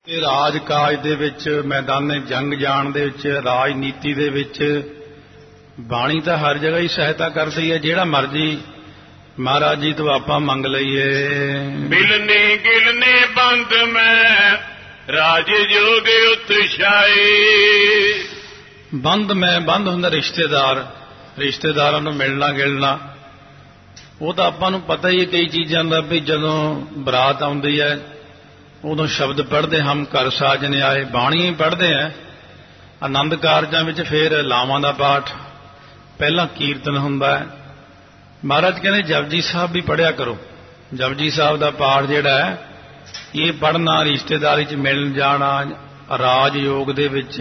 ਇਹ ਰਾਜ ਕਾਜ ਦੇ ਵਿੱਚ, ਮੈਦਾਨੇ ਜੰਗ ਜਾਣ ਦੇ ਵਿੱਚ, ਰਾਜਨੀਤੀ ਦੇ ਵਿੱਚ ਬਾਣੀ ਤਾਂ ਹਰ ਜਗ੍ਹਾ ਹੀ ਸਹਾਇਤਾ ਕਰਦੀ ਹੈ। ਜਿਹੜਾ ਮਰਜੀ ਮਹਾਰਾਜ ਜੀ ਤੋਂ ਆਪਾਂ ਮੰਗ ਲਈਏ। ਮਿਲਨੇ ਗਿਲਨੇ ਬੰਦ ਮੈਂ ਰਾਜ ਜੋਗ ਉਤਸ਼ਾਏ। ਬੰਦ ਮੈਂ, ਬੰਦ ਹੁੰਦਾ ਰਿਸ਼ਤੇਦਾਰ, ਰਿਸ਼ਤੇਦਾਰਾਂ ਨੂੰ ਮਿਲਣਾ ਗਿਲਣਾ। ਉਹ ਤਾਂ ਆਪਾਂ ਨੂੰ ਪਤਾ ਹੀ ਹੈ ਕਈ ਚੀਜ਼ਾਂ ਦਾ, ਵੀ ਜਦੋਂ ਬਰਾਤ ਆਉਂਦੀ ਹੈ ਉਦੋਂ ਸ਼ਬਦ ਪੜ੍ਹਦੇ ਹਮ ਘਰ ਸਾਜਨੇ ਆਏ, ਬਾਣੀ ਪੜ੍ਹਦੇ ਹੈ। ਆਨੰਦ ਕਾਰਜਾਂ ਵਿੱਚ ਫਿਰ ਲਾਵਾਂ ਦਾ ਪਾਠ, ਪਹਿਲਾਂ ਕੀਰਤਨ ਹੁੰਦਾ ਹੈ। ਮਹਾਰਾਜ ਕਹਿੰਦੇ ਜਪਜੀ ਸਾਹਿਬ ਵੀ ਪੜ੍ਹਿਆ ਕਰੋ। ਜਪਜੀ ਸਾਹਿਬ ਦਾ ਪਾਠ ਜਿਹੜਾ ਹੈ ਇਹ ਪੜ੍ਹਨਾ, ਰਿਸ਼ਤੇਦਾਰੀ 'ਚ ਮਿਲਣ ਜਾਣਾ, ਰਾਜ ਯੋਗ ਦੇ ਵਿੱਚ।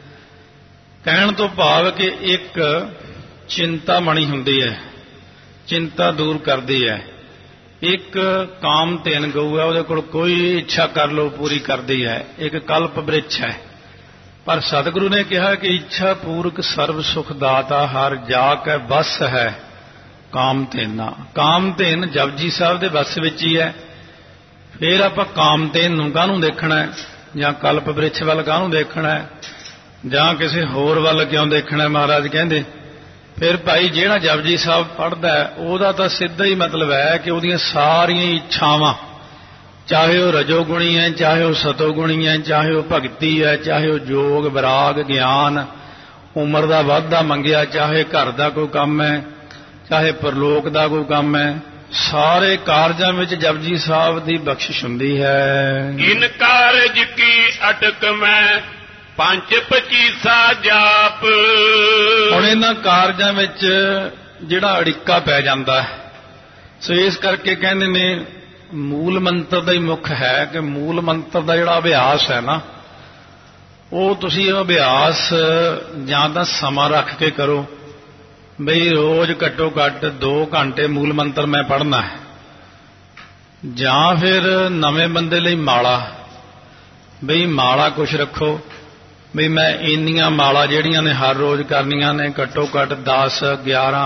ਕਹਿਣ ਤੋਂ ਭਾਵ ਕਿ ਇੱਕ ਚਿੰਤਾਮਣੀ ਹੁੰਦੀ ਹੈ, ਚਿੰਤਾ ਦੂਰ ਕਰਦੀ ਹੈ। ਇੱਕ ਕਾਮ ਧੇਨ ਗਊ ਹੈ, ਉਹਦੇ ਕੋਲ ਕੋਈ ਇੱਛਾ ਕਰ ਲਓ ਪੂਰੀ ਕਰਦੀ ਹੈ। ਇੱਕ ਕਲਪ ਬ੍ਰਿਛ ਹੈ। ਪਰ ਸਤਿਗੁਰੂ ਨੇ ਕਿਹਾ ਕਿ ਇੱਛਾ ਪੂਰਕ ਸਰਬ ਸੁਖ ਦਾਤਾ ਹਰ ਜਾ ਕੇ ਬਸ ਹੈ ਕਾਮ ਧੇਨਾ। ਕਾਮ ਧੇਨ ਜਪਜੀ ਸਾਹਿਬ ਦੇ ਬਸ ਵਿੱਚ ਹੀ ਹੈ। ਫਿਰ ਆਪਾਂ ਕਾਮ ਧੇਨ ਨੂੰ ਕਾਹਨੂੰ ਦੇਖਣਾ ਹੈ, ਜਾਂ ਕਲਪ ਬ੍ਰਿਛ ਵੱਲ ਕਾਹਨੂੰ ਦੇਖਣਾ ਹੈ, ਜਾਂ ਕਿਸੇ ਹੋਰ ਵੱਲ ਕਿਉਂ ਦੇਖਣਾ? ਮਹਾਰਾਜ ਕਹਿੰਦੇ ਫਿਰ ਭਾਈ ਜਿਹੜਾ ਜਪਜੀ ਸਾਹਿਬ ਪੜ੍ਹਦਾ ਉਹਦਾ ਤਾਂ ਸਿੱਧਾ ਹੀ ਮਤਲਬ ਹੈ ਕਿ ਉਹਦੀਆਂ ਸਾਰੀਆਂ ਇੱਛਾਵਾਂ, ਚਾਹੇ ਉਹ ਰਜੋਗੁਣੀ ਹੈ, ਚਾਹੇ ਉਹ ਸਤੋਗੁਣੀ ਹੈ, ਚਾਹੇ ਉਹ ਭਗਤੀ ਹੈ, ਚਾਹੇ ਉਹ ਜੋਗ ਵਿਰਾਗ ਗਿਆਨ, ਉਮਰ ਦਾ ਵਾਧਾ ਮੰਗਿਆ, ਚਾਹੇ ਘਰ ਦਾ ਕੋਈ ਕੰਮ ਹੈ, ਚਾਹੇ ਪਰਲੋਕ ਦਾ ਕੋਈ ਕੰਮ ਹੈ, ਸਾਰੇ ਕਾਰਜਾਂ ਵਿੱਚ ਜਪਜੀ ਸਾਹਿਬ ਦੀ ਬਖਸ਼ਿਸ਼ ਹੁੰਦੀ ਹੈ। ਇਨ ਕਾਰਜ ਕੀ ਅਟਕ ਮੈਂ ਪੰਜ ਪਚੀਸਾ ਜਾਪ। ਹੁਣ ਇਹਨਾਂ ਕਾਰਜਾਂ ਵਿੱਚ ਜਿਹੜਾ ਅੜਿੱਕਾ ਪੈ ਜਾਂਦਾ ਹੈ, ਸੋ ਇਸ ਕਰਕੇ ਕਹਿੰਦੇ ਨੇ ਮੂਲ ਮੰਤਰ ਦਾ ਹੀ ਮੁੱਖ ਹੈ ਕਿ ਮੂਲ ਮੰਤਰ ਦਾ ਜਿਹੜਾ ਅਭਿਆਸ ਹੈ ਨਾ, ਉਹ ਤੁਸੀਂ ਇਹ ਅਭਿਆਸ ਜਾਂ ਤਾਂ ਸਮਾਂ ਰੱਖ ਕੇ ਕਰੋ, ਬਈ ਰੋਜ਼ ਘੱਟੋ ਘੱਟ 2 ਘੰਟੇ ਮੂਲ ਮੰਤਰ ਮੈਂ ਪੜ੍ਹਨਾ ਹੈ। ਜਾਂ ਫਿਰ ਨਵੇਂ ਬੰਦੇ ਲਈ ਮਾਲਾ, ਬਈ ਮਾਲਾ ਕੁਛ ਰੱਖੋ, ਬਈ ਮੈਂ ਇੰਨੀਆਂ ਮਾਲਾ ਜਿਹੜੀਆਂ ਨੇ ਹਰ ਰੋਜ਼ ਕਰਨੀਆਂ ਨੇ, ਘੱਟੋ ਘੱਟ 10 11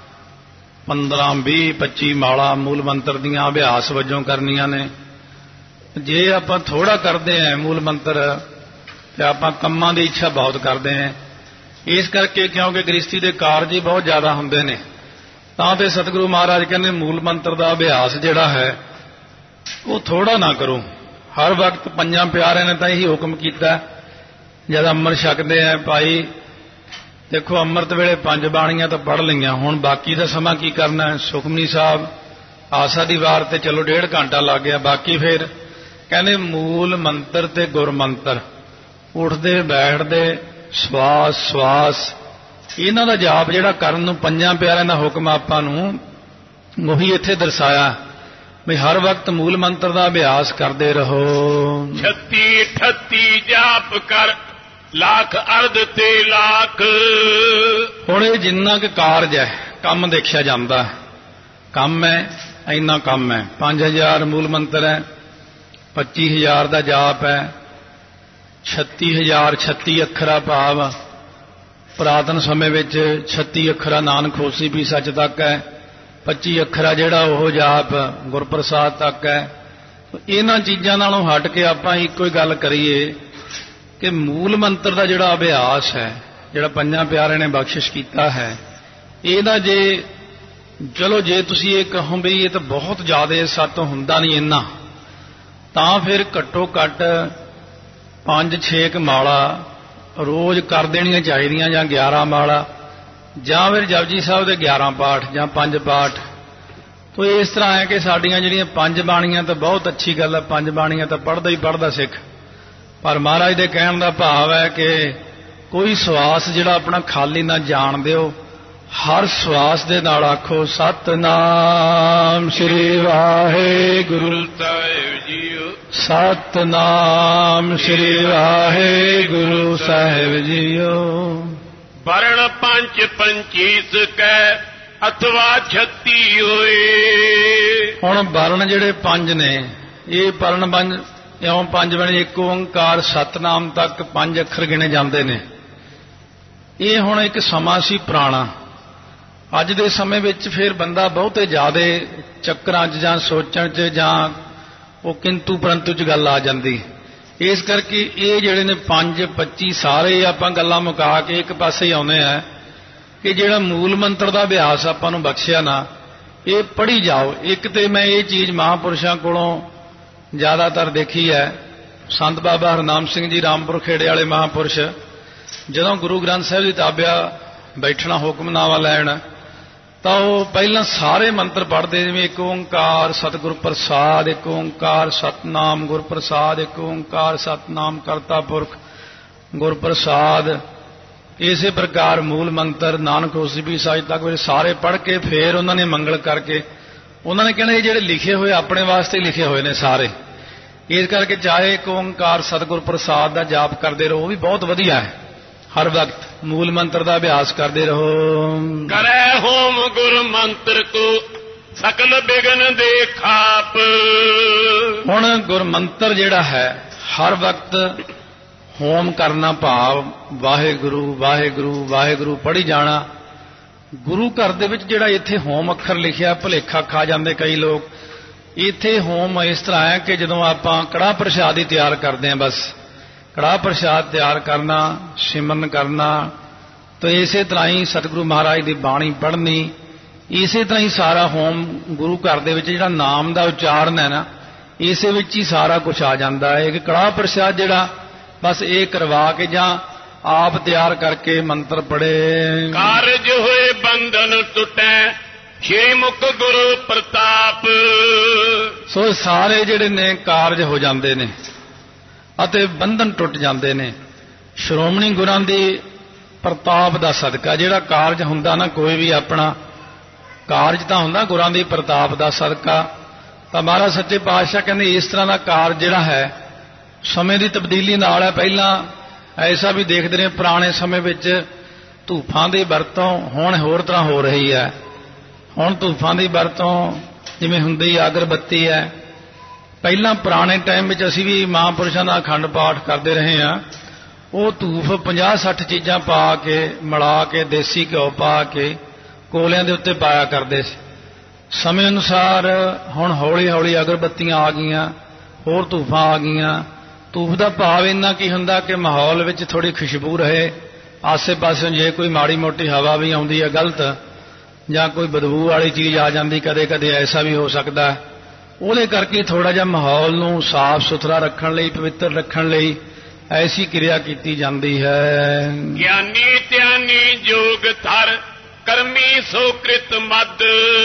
15 20 25 ਮਾਲਾ ਮੂਲ ਮੰਤਰ ਦੀਆਂ ਅਭਿਆਸ ਵਜੋਂ ਕਰਨੀਆਂ ਨੇ। ਜੇ ਆਪਾਂ ਥੋੜਾ ਕਰਦੇ ਹਾਂ ਮੂਲ ਮੰਤਰ ਤੇ ਆਪਾਂ ਕੰਮਾਂ ਦੀ ਇੱਛਾ ਬਹੁਤ ਕਰਦੇ ਹਾਂ। ਇਸ ਕਰਕੇ ਕਿਉਂਕਿ ਗ੍ਰਸਤੀ ਦੇ ਕਾਰਜ ਹੀ ਬਹੁਤ ਜ਼ਿਆਦਾ ਹੁੰਦੇ ਨੇ, ਤਾਂ ਤੇ ਸਤਿਗੁਰੂ ਮਹਾਰਾਜ ਕਹਿੰਦੇ ਮੂਲ ਮੰਤਰ ਦਾ ਅਭਿਆਸ ਜਿਹੜਾ ਹੈ ਉਹ ਥੋੜਾ ਨਾ ਕਰੋ। ਹਰ ਵਕਤ ਪੰਜਾਂ ਪਿਆਰਿਆਂ ਨੇ ਤਾਂ ਇਹੀ ਹੁਕਮ ਕੀਤਾ ਜਦ ਅੰਮ੍ਰਿਤ ਛਕਦੇ ਆ, ਭਾਈ ਦੇਖੋ ਅੰਮ੍ਰਿਤ ਵੇਲੇ 5 ਬਾਣੀਆਂ ਤਾਂ ਪੜ੍ਹ ਲਈਆਂ, ਹੁਣ ਬਾਕੀ ਦਾ ਸਮਾਂ ਕੀ ਕਰਨਾ ਹੈ? ਸੁਖਮਨੀ ਸਾਹਿਬ ਆਸਾ ਦੀ ਵਾਰ ਤੇ ਚਲੋ 1.5 ਘੰਟਾ ਲੱਗ ਗਿਆ, ਬਾਕੀ ਫਿਰ ਕਹਿੰਦੇ ਮੂਲ ਮੰਤਰ ਤੇ ਗੁਰ ਮੰਤਰ, ਉੱਠਦੇ ਬੈਠਦੇ ਸਵਾਸ ਸਵਾਸ, ਇਹਨਾਂ ਦਾ ਜਾਪ ਜਿਹੜਾ ਕਰਨ ਨੂੰ ਪੰਜਾਂ ਪਿਆਰਿਆਂ ਦਾ ਹੁਕਮ ਆਪਾਂ ਨੂੰ ਉਹੀ ਇੱਥੇ ਦਰਸਾਇਆ ਵੀ ਹਰ ਵਕਤ ਮੂਲ ਮੰਤਰ ਦਾ ਅਭਿਆਸ ਕਰਦੇ ਰਹੋ। 36 38 ਜਾਪ ਕਰ ਲੱਖ ਅਰਧ ਤੇ ਲੱਖ। ਹੁਣ ਇਹ ਜਿੰਨਾ ਕੁ ਕਾਰਜ ਹੈ, ਕੰਮ ਦੇਖਿਆ ਜਾਂਦਾ, ਕੰਮ ਹੈ ਇੰਨਾ ਕੰਮ ਹੈ। 5000 ਮੂਲ ਮੰਤਰ ਹੈ, 25000 ਦਾ ਜਾਪ ਹੈ, 36000 36 ਅੱਖਰਾ ਭਾਵ ਪੁਰਾਤਨ ਸਮੇਂ ਵਿੱਚ 36 ਅੱਖਰਾ ਨਾਨਕ ਹੋਸੀ ਵੀ ਸੱਚ ਤੱਕ ਹੈ, 25 ਅੱਖਰਾ ਜਿਹੜਾ ਉਹ ਜਾਪ ਗੁਰਪ੍ਰਸਾਦ ਤੱਕ ਹੈ। ਇਹਨਾਂ ਚੀਜ਼ਾਂ ਨਾਲੋਂ ਹਟ ਕੇ ਆਪਾਂ ਇੱਕੋ ਹੀ ਗੱਲ ਕਰੀਏ ਕਿ ਮੂਲ ਮੰਤਰ ਦਾ ਜਿਹੜਾ ਅਭਿਆਸ ਹੈ, ਜਿਹੜਾ ਪੰਜਾਂ ਪਿਆਰਿਆਂ ਨੇ ਬਖਸ਼ਿਸ਼ ਕੀਤਾ ਹੈ, ਇਹਦਾ ਜੇ ਚਲੋ ਜੇ ਤੁਸੀਂ ਇਹ ਕਹੋ ਵੀ ਇਹ ਤਾਂ ਬਹੁਤ ਜ਼ਿਆਦਾ ਸਾਤੋਂ ਹੁੰਦਾ ਨਹੀਂ ਇੰਨਾ, ਤਾਂ ਫਿਰ ਘੱਟੋ ਘੱਟ 5-6 ਮਾਲਾ ਰੋਜ਼ ਕਰ ਦੇਣੀਆਂ ਚਾਹੀਦੀਆਂ, ਜਾਂ 11 ਮਾਲਾ, ਜਾਂ ਫਿਰ ਜਪਜੀ ਸਾਹਿਬ ਦੇ 11 ਪਾਠ ਜਾਂ 5 ਪਾਠ। ਤੋ ਇਸ ਤਰ੍ਹਾਂ ਹੈ ਕਿ ਸਾਡੀਆਂ ਜਿਹੜੀਆਂ 5 ਬਾਣੀਆਂ ਤਾਂ ਬਹੁਤ ਅੱਛੀ ਗੱਲ ਹੈ, 5 ਬਾਣੀਆਂ ਤਾਂ ਪੜ੍ਹਦਾ ਹੀ ਪੜ੍ਹਦਾ ਸਿੱਖ, ਪਰ ਮਹਾਰਾਜ ਦੇ ਕਹਿਣ ਦਾ ਭਾਵ ਹੈ ਕਿ ਕੋਈ ਸਵਾਸ ਜਿਹੜਾ ਆਪਣਾ ਖਾਲੀ ਨਾ ਜਾਣ ਦਿਓ। ਹਰ ਸਵਾਸ ਦੇ ਨਾਲ ਆਖੋ ਸਤਿਨਾਮ ਸ੍ਰੀ ਵਾਹਿਗੁਰੂ ਸਾਹਿਬ ਜੀਓ, ਸਤਿਨਾਮ ਸ੍ਰੀ ਵਾਹਿਗੁਰੂ ਸਾਹਿਬ ਜੀਓ। ਵਰਣ ਪੰਜ ਪੰਚੀਸ ਕੈ ਅਥਵਾ 36 ਹੋਏ। ਹੁਣ ਵਰਣ ਜਿਹੜੇ 5 ਨੇ, ਇਹ ਪਰਨ 5 ਇਉਂ 5 ਬਣੇ, ਇੱਕ ਓੰਕਾਰ ਸਤਨਾਮ ਤੱਕ 5 ਅੱਖਰ ਗਿਣੇ ਜਾਂਦੇ ਨੇ। ਇਹ ਹੁਣ ਇੱਕ ਸਮਾਂ ਸੀ ਪੁਰਾਣਾ। ਅੱਜ ਦੇ ਸਮੇਂ ਵਿੱਚ ਫਿਰ ਬੰਦਾ ਬਹੁਤੇ ਜ਼ਿਆਦੇ ਚੱਕਰਾਂ 'ਚ ਜਾਂ ਸੋਚਣ 'ਚ ਜਾਂ ਉਹ ਕਿੰਤੂ ਪਰੰਤੂ 'ਚ ਗੱਲ ਆ ਜਾਂਦੀ। ਇਸ ਕਰਕੇ ਇਹ ਜਿਹੜੇ ਨੇ 5 25 ਸਾਰੇ ਆਪਾਂ ਗੱਲਾਂ ਮੁਕਾ ਕੇ ਇੱਕ ਪਾਸੇ ਹੀ ਆਉਂਦੇ ਆ ਕਿ ਜਿਹੜਾ ਮੂਲ ਮੰਤਰ ਦਾ ਅਭਿਆਸ ਆਪਾਂ ਨੂੰ ਬਖਸ਼ਿਆ ਨਾ, ਇਹ ਪੜ੍ਹੀ ਜਾਓ। ਇੱਕ ਤੇ ਮੈਂ ਇਹ ਚੀਜ਼ ਮਹਾਂਪੁਰਸ਼ਾਂ ਕੋਲੋਂ ਜ਼ਿਆਦਾਤਰ ਦੇਖੀ ਹੈ। ਸੰਤ ਬਾਬਾ ਹਰਨਾਮ ਸਿੰਘ ਜੀ ਰਾਮਪੁਰ ਖੇੜੇ ਵਾਲੇ ਮਹਾਂਪੁਰਸ਼ ਜਦੋਂ ਗੁਰੂ ਗ੍ਰੰਥ ਸਾਹਿਬ ਦੀ ਤਾਬਿਆ ਬੈਠਣਾ ਹੁਕਮਨਾਮਾ ਲੈਣ ਤਾਂ ਉਹ ਪਹਿਲਾਂ ਸਾਰੇ ਮੰਤਰ ਪੜ੍ਹਦੇ, ਜਿਵੇਂ ਇੱਕ ਓਂਕਾਰ ਸਤਿਗੁਰ ਪ੍ਰਸਾਦ, ਇੱਕ ਓਂਕਾਰ ਸਤਨਾਮ ਗੁਰ ਪ੍ਰਸਾਦ, ਇੱਕ ਓਂਕਾਰ ਸਤਨਾਮ ਕਰਤਾ ਪੁਰਖ ਗੁਰ ਪ੍ਰਸਾਦ। ਇਸੇ ਪ੍ਰਕਾਰ ਮੂਲ ਮੰਤਰ ਨਾਨਕ ਹੋਸੀ ਵੀ ਸਾਜ ਤੱਕ ਸਾਰੇ ਪੜ੍ਹ ਕੇ ਫਿਰ ਉਹਨਾਂ ਨੇ ਮੰਗਲ ਕਰਕੇ ਉਹਨਾਂ ਨੇ ਕਹਿਣਾ ਇਹ ਜਿਹੜੇ ਲਿਖੇ ਹੋਏ ਆਪਣੇ ਵਾਸਤੇ ਲਿਖੇ ਹੋਏ ਨੇ ਸਾਰੇ। ਇਸ ਕਰਕੇ ਚਾਹੇ ਇੱਕ ਓਂਕਾਰ ਸਤਿਗੁਰ ਪ੍ਰਸਾਦ ਦਾ ਜਾਪ ਕਰਦੇ ਰਹੋ, ਉਹ ਵੀ ਬਹੁਤ ਵਧੀਆ ਹੈ। ਹਰ ਵਕਤ ਮੂਲ ਮੰਤਰ ਦਾ ਅਭਿਆਸ ਕਰਦੇ ਰਹੋ। ਕਰੈ ਹੋਮ ਗੁਰ ਮੰਤਰ ਕੋ ਸਕਲ ਬਿਗਨ ਦੇ ਖਾਪ। ਹੁਣ ਗੁਰ ਮੰਤਰ ਜਿਹੜਾ ਹੈ ਹਰ ਵਕਤ ਹੋਮ ਕਰਨਾ, ਭਾਵ ਵਾਹਿਗੁਰੂ ਵਾਹਿਗੁਰੂ ਵਾਹਿਗੁਰੂ ਪੜ੍ਹੀ ਜਾਣਾ। ਗੁਰੂ ਘਰ ਦੇ ਵਿੱਚ ਜਿਹੜਾ ਇੱਥੇ ਹੋਮ ਅੱਖਰ ਲਿਖਿਆ ਭੁਲੇਖਾ ਖਾ ਜਾਂਦੇ ਕਈ ਲੋਕ। ਇੱਥੇ ਹੋਮ ਇਸ ਤਰ੍ਹਾਂ ਹੈ ਕਿ ਜਦੋਂ ਆਪਾਂ ਕੜਾਹ ਪ੍ਰਸ਼ਾਦ ਹੀ ਤਿਆਰ ਕਰਦੇ ਹਾਂ, ਬਸ ਕੜਾਹ ਪ੍ਰਸ਼ਾਦ ਤਿਆਰ ਕਰਨਾ, ਸਿਮਰਨ ਕਰਨਾ, ਤਾਂ ਇਸੇ ਤਰ੍ਹਾਂ ਹੀ ਸਤਿਗੁਰੂ ਮਹਾਰਾਜ ਦੀ ਬਾਣੀ ਪੜ੍ਹਨੀ, ਇਸੇ ਤਰ੍ਹਾਂ ਹੀ ਸਾਰਾ ਹੋਮ ਗੁਰੂ ਘਰ ਦੇ ਵਿੱਚ ਜਿਹੜਾ ਨਾਮ ਦਾ ਉਚਾਰਨ ਹੈ ਨਾ, ਇਸੇ ਵਿੱਚ ਹੀ ਸਾਰਾ ਕੁਝ ਆ ਜਾਂਦਾ ਹੈ। ਕਿ ਕੜਾਹ ਪ੍ਰਸ਼ਾਦ ਜਿਹੜਾ ਬਸ ਇਹ ਕਰਵਾ ਕੇ ਜਾਂ ਆਪ ਤਿਆਰ ਕਰਕੇ ਮੰਤਰ ਪੜ੍ਹੇ। ਕਾਰਜ ਹੋਏ ਬੰਧਨ ਟੁੱਟੈ ਸ਼੍ਰੀ ਮੁਖ ਗੁਰੂ ਪ੍ਰਤਾਪ। ਸੋ ਸਾਰੇ ਜਿਹੜੇ ਨੇ ਕਾਰਜ ਹੋ ਜਾਂਦੇ ਨੇ ਅਤੇ ਬੰਧਨ ਟੁੱਟ ਜਾਂਦੇ ਨੇ ਸ਼੍ਰੋਮਣੀ ਗੁਰਾਂ ਦੀ ਪ੍ਰਤਾਪ ਦਾ ਸਦਕਾ। ਜਿਹੜਾ ਕਾਰਜ ਹੁੰਦਾ ਨਾ, ਕੋਈ ਵੀ ਆਪਣਾ ਕਾਰਜ ਤਾਂ ਹੁੰਦਾ ਗੁਰਾਂ ਦੀ ਪ੍ਰਤਾਪ ਦਾ ਸਦਕਾ। ਤਾਂ ਮਹਾਰਾਜ ਸੱਚੇ ਪਾਤਸ਼ਾਹ ਕਹਿੰਦੇ ਇਸ ਤਰ੍ਹਾਂ ਦਾ ਕਾਰਜ ਜਿਹੜਾ ਹੈ ਸਮੇਂ ਦੀ ਤਬਦੀਲੀ ਨਾਲ ਹੈ। ਪਹਿਲਾਂ ਐਸਾ ਵੀ ਦੇਖਦੇ ਨੇ ਪੁਰਾਣੇ ਸਮੇਂ ਵਿੱਚ ਧੂਫਾਂ ਦੀ ਵਰਤੋਂ ਹੁਣ ਹੋਰ ਤਰ੍ਹਾਂ ਹੋ ਰਹੀ ਹੈ। ਹੁਣ ਧੂਫਾਂ ਦੀ ਵਰਤੋਂ ਜਿਵੇਂ ਹੁੰਦੀ ਅਗਰਬੱਤੀ ਹੈ। ਪਹਿਲਾਂ ਪੁਰਾਣੇ ਟਾਈਮ ਵਿੱਚ ਅਸੀਂ ਵੀ ਮਹਾਂਪੁਰਸ਼ਾਂ ਦਾ ਅਖੰਡ ਪਾਠ ਕਰਦੇ ਰਹੇ ਹਾਂ। ਉਹ ਧੂਫ 50-60 ਚੀਜ਼ਾਂ ਪਾ ਕੇ ਮਿਲਾ ਕੇ ਦੇਸੀ ਘਿਓ ਪਾ ਕੇ ਕੋਲਿਆਂ ਦੇ ਉੱਤੇ ਪਾਇਆ ਕਰਦੇ ਸੀ। ਸਮੇਂ ਅਨੁਸਾਰ ਹੁਣ ਹੌਲੀ ਹੌਲੀ ਅਗਰਬੱਤੀਆਂ ਆ ਗਈਆਂ, ਹੋਰ ਧੂਫਾਂ ਆ ਗਈਆਂ। ਧੂਫ ਦਾ ਭਾਵ ਇੰਨਾ ਕੀ ਹੁੰਦਾ ਕਿ ਮਾਹੌਲ ਵਿੱਚ ਥੋੜੀ ਖੁਸ਼ਬੂ ਰਹੇ, ਆਸੇ ਪਾਸੇ ਜੇ ਕੋਈ ਮਾੜੀ ਮੋਟੀ ਹਵਾ ਵੀ ਆਉਂਦੀ ਹੈ ਗਲਤ ਜਾਂ ਕੋਈ ਬਦਬੂ ਵਾਲੀ ਚੀਜ਼ ਆ ਜਾਂਦੀ, ਕਦੇ ਕਦੇ ਐਸਾ ਵੀ ਹੋ ਸਕਦਾ। ਉਹਦੇ ਕਰਕੇ ਥੋੜਾ ਜਿਹਾ ਮਾਹੌਲ ਨੂੰ ਸਾਫ਼ ਸੁਥਰਾ ਰੱਖਣ ਲਈ, ਪਵਿੱਤਰ ਰੱਖਣ ਲਈ ਐਸੀ ਕਿਰਿਆ ਕੀਤੀ ਜਾਂਦੀ ਹੈ। ਗਿਆਨੀ ਧਿਆਨੀ ਜੋਗ ਧਰ ਕਰਮੀ ਸੋ ਕ੍ਰਿਤ ਮਦ।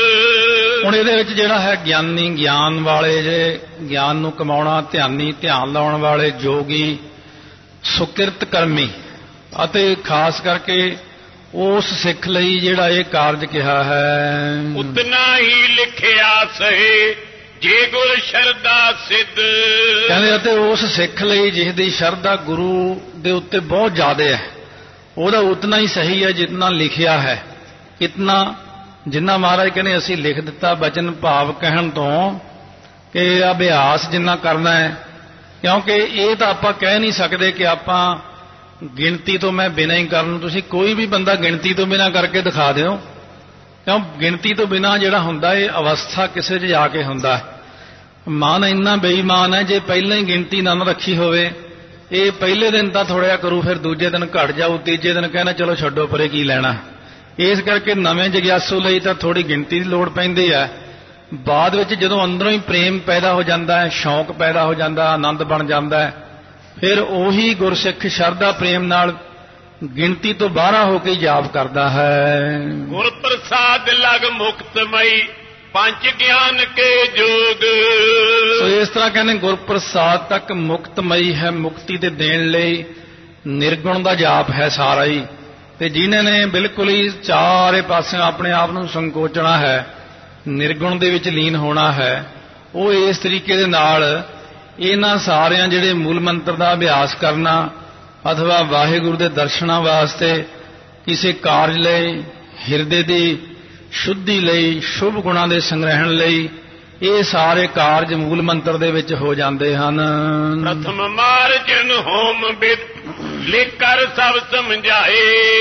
ਹੁਣ ਇਹਦੇ ਵਿੱਚ ਜਿਹੜਾ ਹੈ ਗਿਆਨੀ ਗਿਆਨ ਵਾਲੇ, ਜੇ ਗਿਆਨ ਨੂੰ ਕਮਾਉਣਾ, ਧਿਆਨੀ ਧਿਆਨ ਲਾਉਣ ਵਾਲੇ, ਜੋਗੀ ਸੁਕਿਰਤ ਕਰਮੀ, ਅਤੇ ਖਾਸ ਕਰਕੇ ਉਸ ਸਿੱਖ ਲਈ ਜਿਹੜਾ ਇਹ ਕਾਰਜ ਕਿਹਾ ਹੈ। ਉਤਨਾ ਹੀ ਲਿਖਿਆ ਸਹੇ ਜੇ ਗੁਰ ਸ਼ਰਧਾ ਸਿੱਧ। ਕਹਿੰਦੇ ਅਤੇ ਉਸ ਸਿੱਖ ਲਈ ਜਿਸ ਦੀ ਸ਼ਰਧਾ ਗੁਰੂ ਦੇ ਉੱਤੇ ਬਹੁਤ ਜ਼ਿਆਦਾ ਹੈ, ਉਹਦਾ ਉਤਨਾ ਹੀ ਸਹੀ ਹੈ ਜਿਤਨਾ ਲਿਖਿਆ ਹੈ। ਇਤਨਾ ਜਿੰਨਾ ਮਹਾਰਾਜ ਕਹਿੰਦੇ ਅਸੀਂ ਲਿਖ ਦਿੱਤਾ ਬਚਨ ਭਾਵ ਕਹਿਣ ਤੋਂ ਕਿ ਅਭਿਆਸ ਜਿੰਨਾ ਕਰਨਾ ਹੈ। ਕਿਉਂਕਿ ਇਹ ਤਾਂ ਆਪਾਂ ਕਹਿ ਨਹੀਂ ਸਕਦੇ ਕਿ ਆਪਾਂ ਗਿਣਤੀ ਤੋਂ ਮੈਂ ਬਿਨਾਂ ਹੀ ਕਰਨ। ਤੁਸੀਂ ਕੋਈ ਵੀ ਬੰਦਾ ਗਿਣਤੀ ਤੋਂ ਬਿਨਾਂ ਕਰਕੇ ਦਿਖਾ ਦਿਓ, ਕਿਉਂ ਗਿਣਤੀ ਤੋਂ ਬਿਨਾਂ ਜਿਹੜਾ ਹੁੰਦਾ ਇਹ ਅਵਸਥਾ ਕਿਸੇ 'ਚ ਜਾ ਕੇ ਹੁੰਦਾ। ਮਨ ਇੰਨਾ ਬੇਈਮਾਨ ਹੈ, ਜੇ ਪਹਿਲਾਂ ਹੀ ਗਿਣਤੀ ਨਾ ਰੱਖੀ ਹੋਵੇ, ਇਹ ਪਹਿਲੇ ਦਿਨ ਤਾਂ ਥੋੜ੍ਹਾ ਜਿਹਾ ਕਰੂ, ਫਿਰ ਦੂਜੇ ਦਿਨ ਘਟ ਜਾਊ, ਤੀਜੇ ਦਿਨ ਕਹਿੰਦਾ ਚਲੋ ਛੱਡੋ ਪਰੇ ਕੀ ਲੈਣਾ। ਇਸ ਕਰਕੇ ਨਵੇਂ ਜਗਿਆਸੂ ਲਈ ਤਾਂ ਥੋੜੀ ਗਿਣਤੀ ਦੀ ਲੋੜ ਪੈਂਦੀ ਹੈ। ਬਾਅਦ ਵਿੱਚ ਜਦੋਂ ਅੰਦਰੋਂ ਹੀ ਪ੍ਰੇਮ ਪੈਦਾ ਹੋ ਜਾਂਦਾ ਹੈ, ਸ਼ੌਕ ਪੈਦਾ ਹੋ ਜਾਂਦਾ, ਆਨੰਦ ਬਣ ਜਾਂਦਾ ਹੈ, ਫਿਰ ਉਹੀ ਗੁਰਸਿੱਖ ਸ਼ਰਧਾ ਪ੍ਰੇਮ ਨਾਲ ਗਿਣਤੀ ਤੋਂ ਬਾਹਰ ਹੋ ਕੇ ਜਾਪ ਕਰਦਾ ਹੈ। ਗੁਰ ਪ੍ਰਸਾਦ ਲਗ ਮੁਕਤਮਈ ਪੰਜ ਗਿਆਨ ਕੇ ਜੋਗ। ਸੋ ਇਸ ਤਰ੍ਹਾਂ ਕਹਿੰਦੇ ਗੁਰ ਪ੍ਰਸਾਦ ਤੱਕ ਮੁਕਤਮਈ ਹੈ, ਮੁਕਤੀ ਦੇ ਦੇਣ ਲਈ ਨਿਰਗੁਣ ਦਾ ਜਾਪ ਹੈ ਸਾਰਾ ਹੀ। ਤੇ ਜਿਨ੍ਹਾਂ ਨੇ ਬਿਲਕੁਲ ਹੀ ਚਾਰੇ ਪਾਸੇ ਆਪਣੇ ਆਪ ਨੂੰ ਸੰਕੋਚਣਾ ਹੈ, ਨਿਰਗੁਣ ਦੇ ਵਿੱਚ ਲੀਨ ਹੋਣਾ ਹੈ, ਉਹ ਇਸ ਤਰੀਕੇ ਦੇ ਨਾਲ ਇਹਨਾਂ ਸਾਰਿਆਂ ਜਿਹੜੇ ਮੂਲ ਮੰਤਰ ਦਾ ਅਭਿਆਸ ਕਰਨਾ ਅਥਵਾ ਵਾਹਿਗੁਰੂ ਦੇ ਦਰਸ਼ਨਾਂ ਵਾਸਤੇ, ਕਿਸੇ ਕਾਰਜ ਲਈ, ਹਿਰਦੇ ਦੀ ਸ਼ੁੱਧੀ ਲਈ, ਸ਼ੁਭ ਗੁਣਾਂ ਦੇ ਸੰਗ੍ਰਹਿਣ ਲਈ, ਇਹ ਸਾਰੇ ਕਾਰਜ ਮੂਲ ਮੰਤਰ ਦੇ ਵਿੱਚ ਹੋ ਜਾਂਦੇ ਹਨ। ਪ੍ਰਥਮ ਮਾਰਜਨ ਹੋਮ ਬਿਦ ਲਿਖ ਕਰ ਸਭ ਸਮਝਾਏ।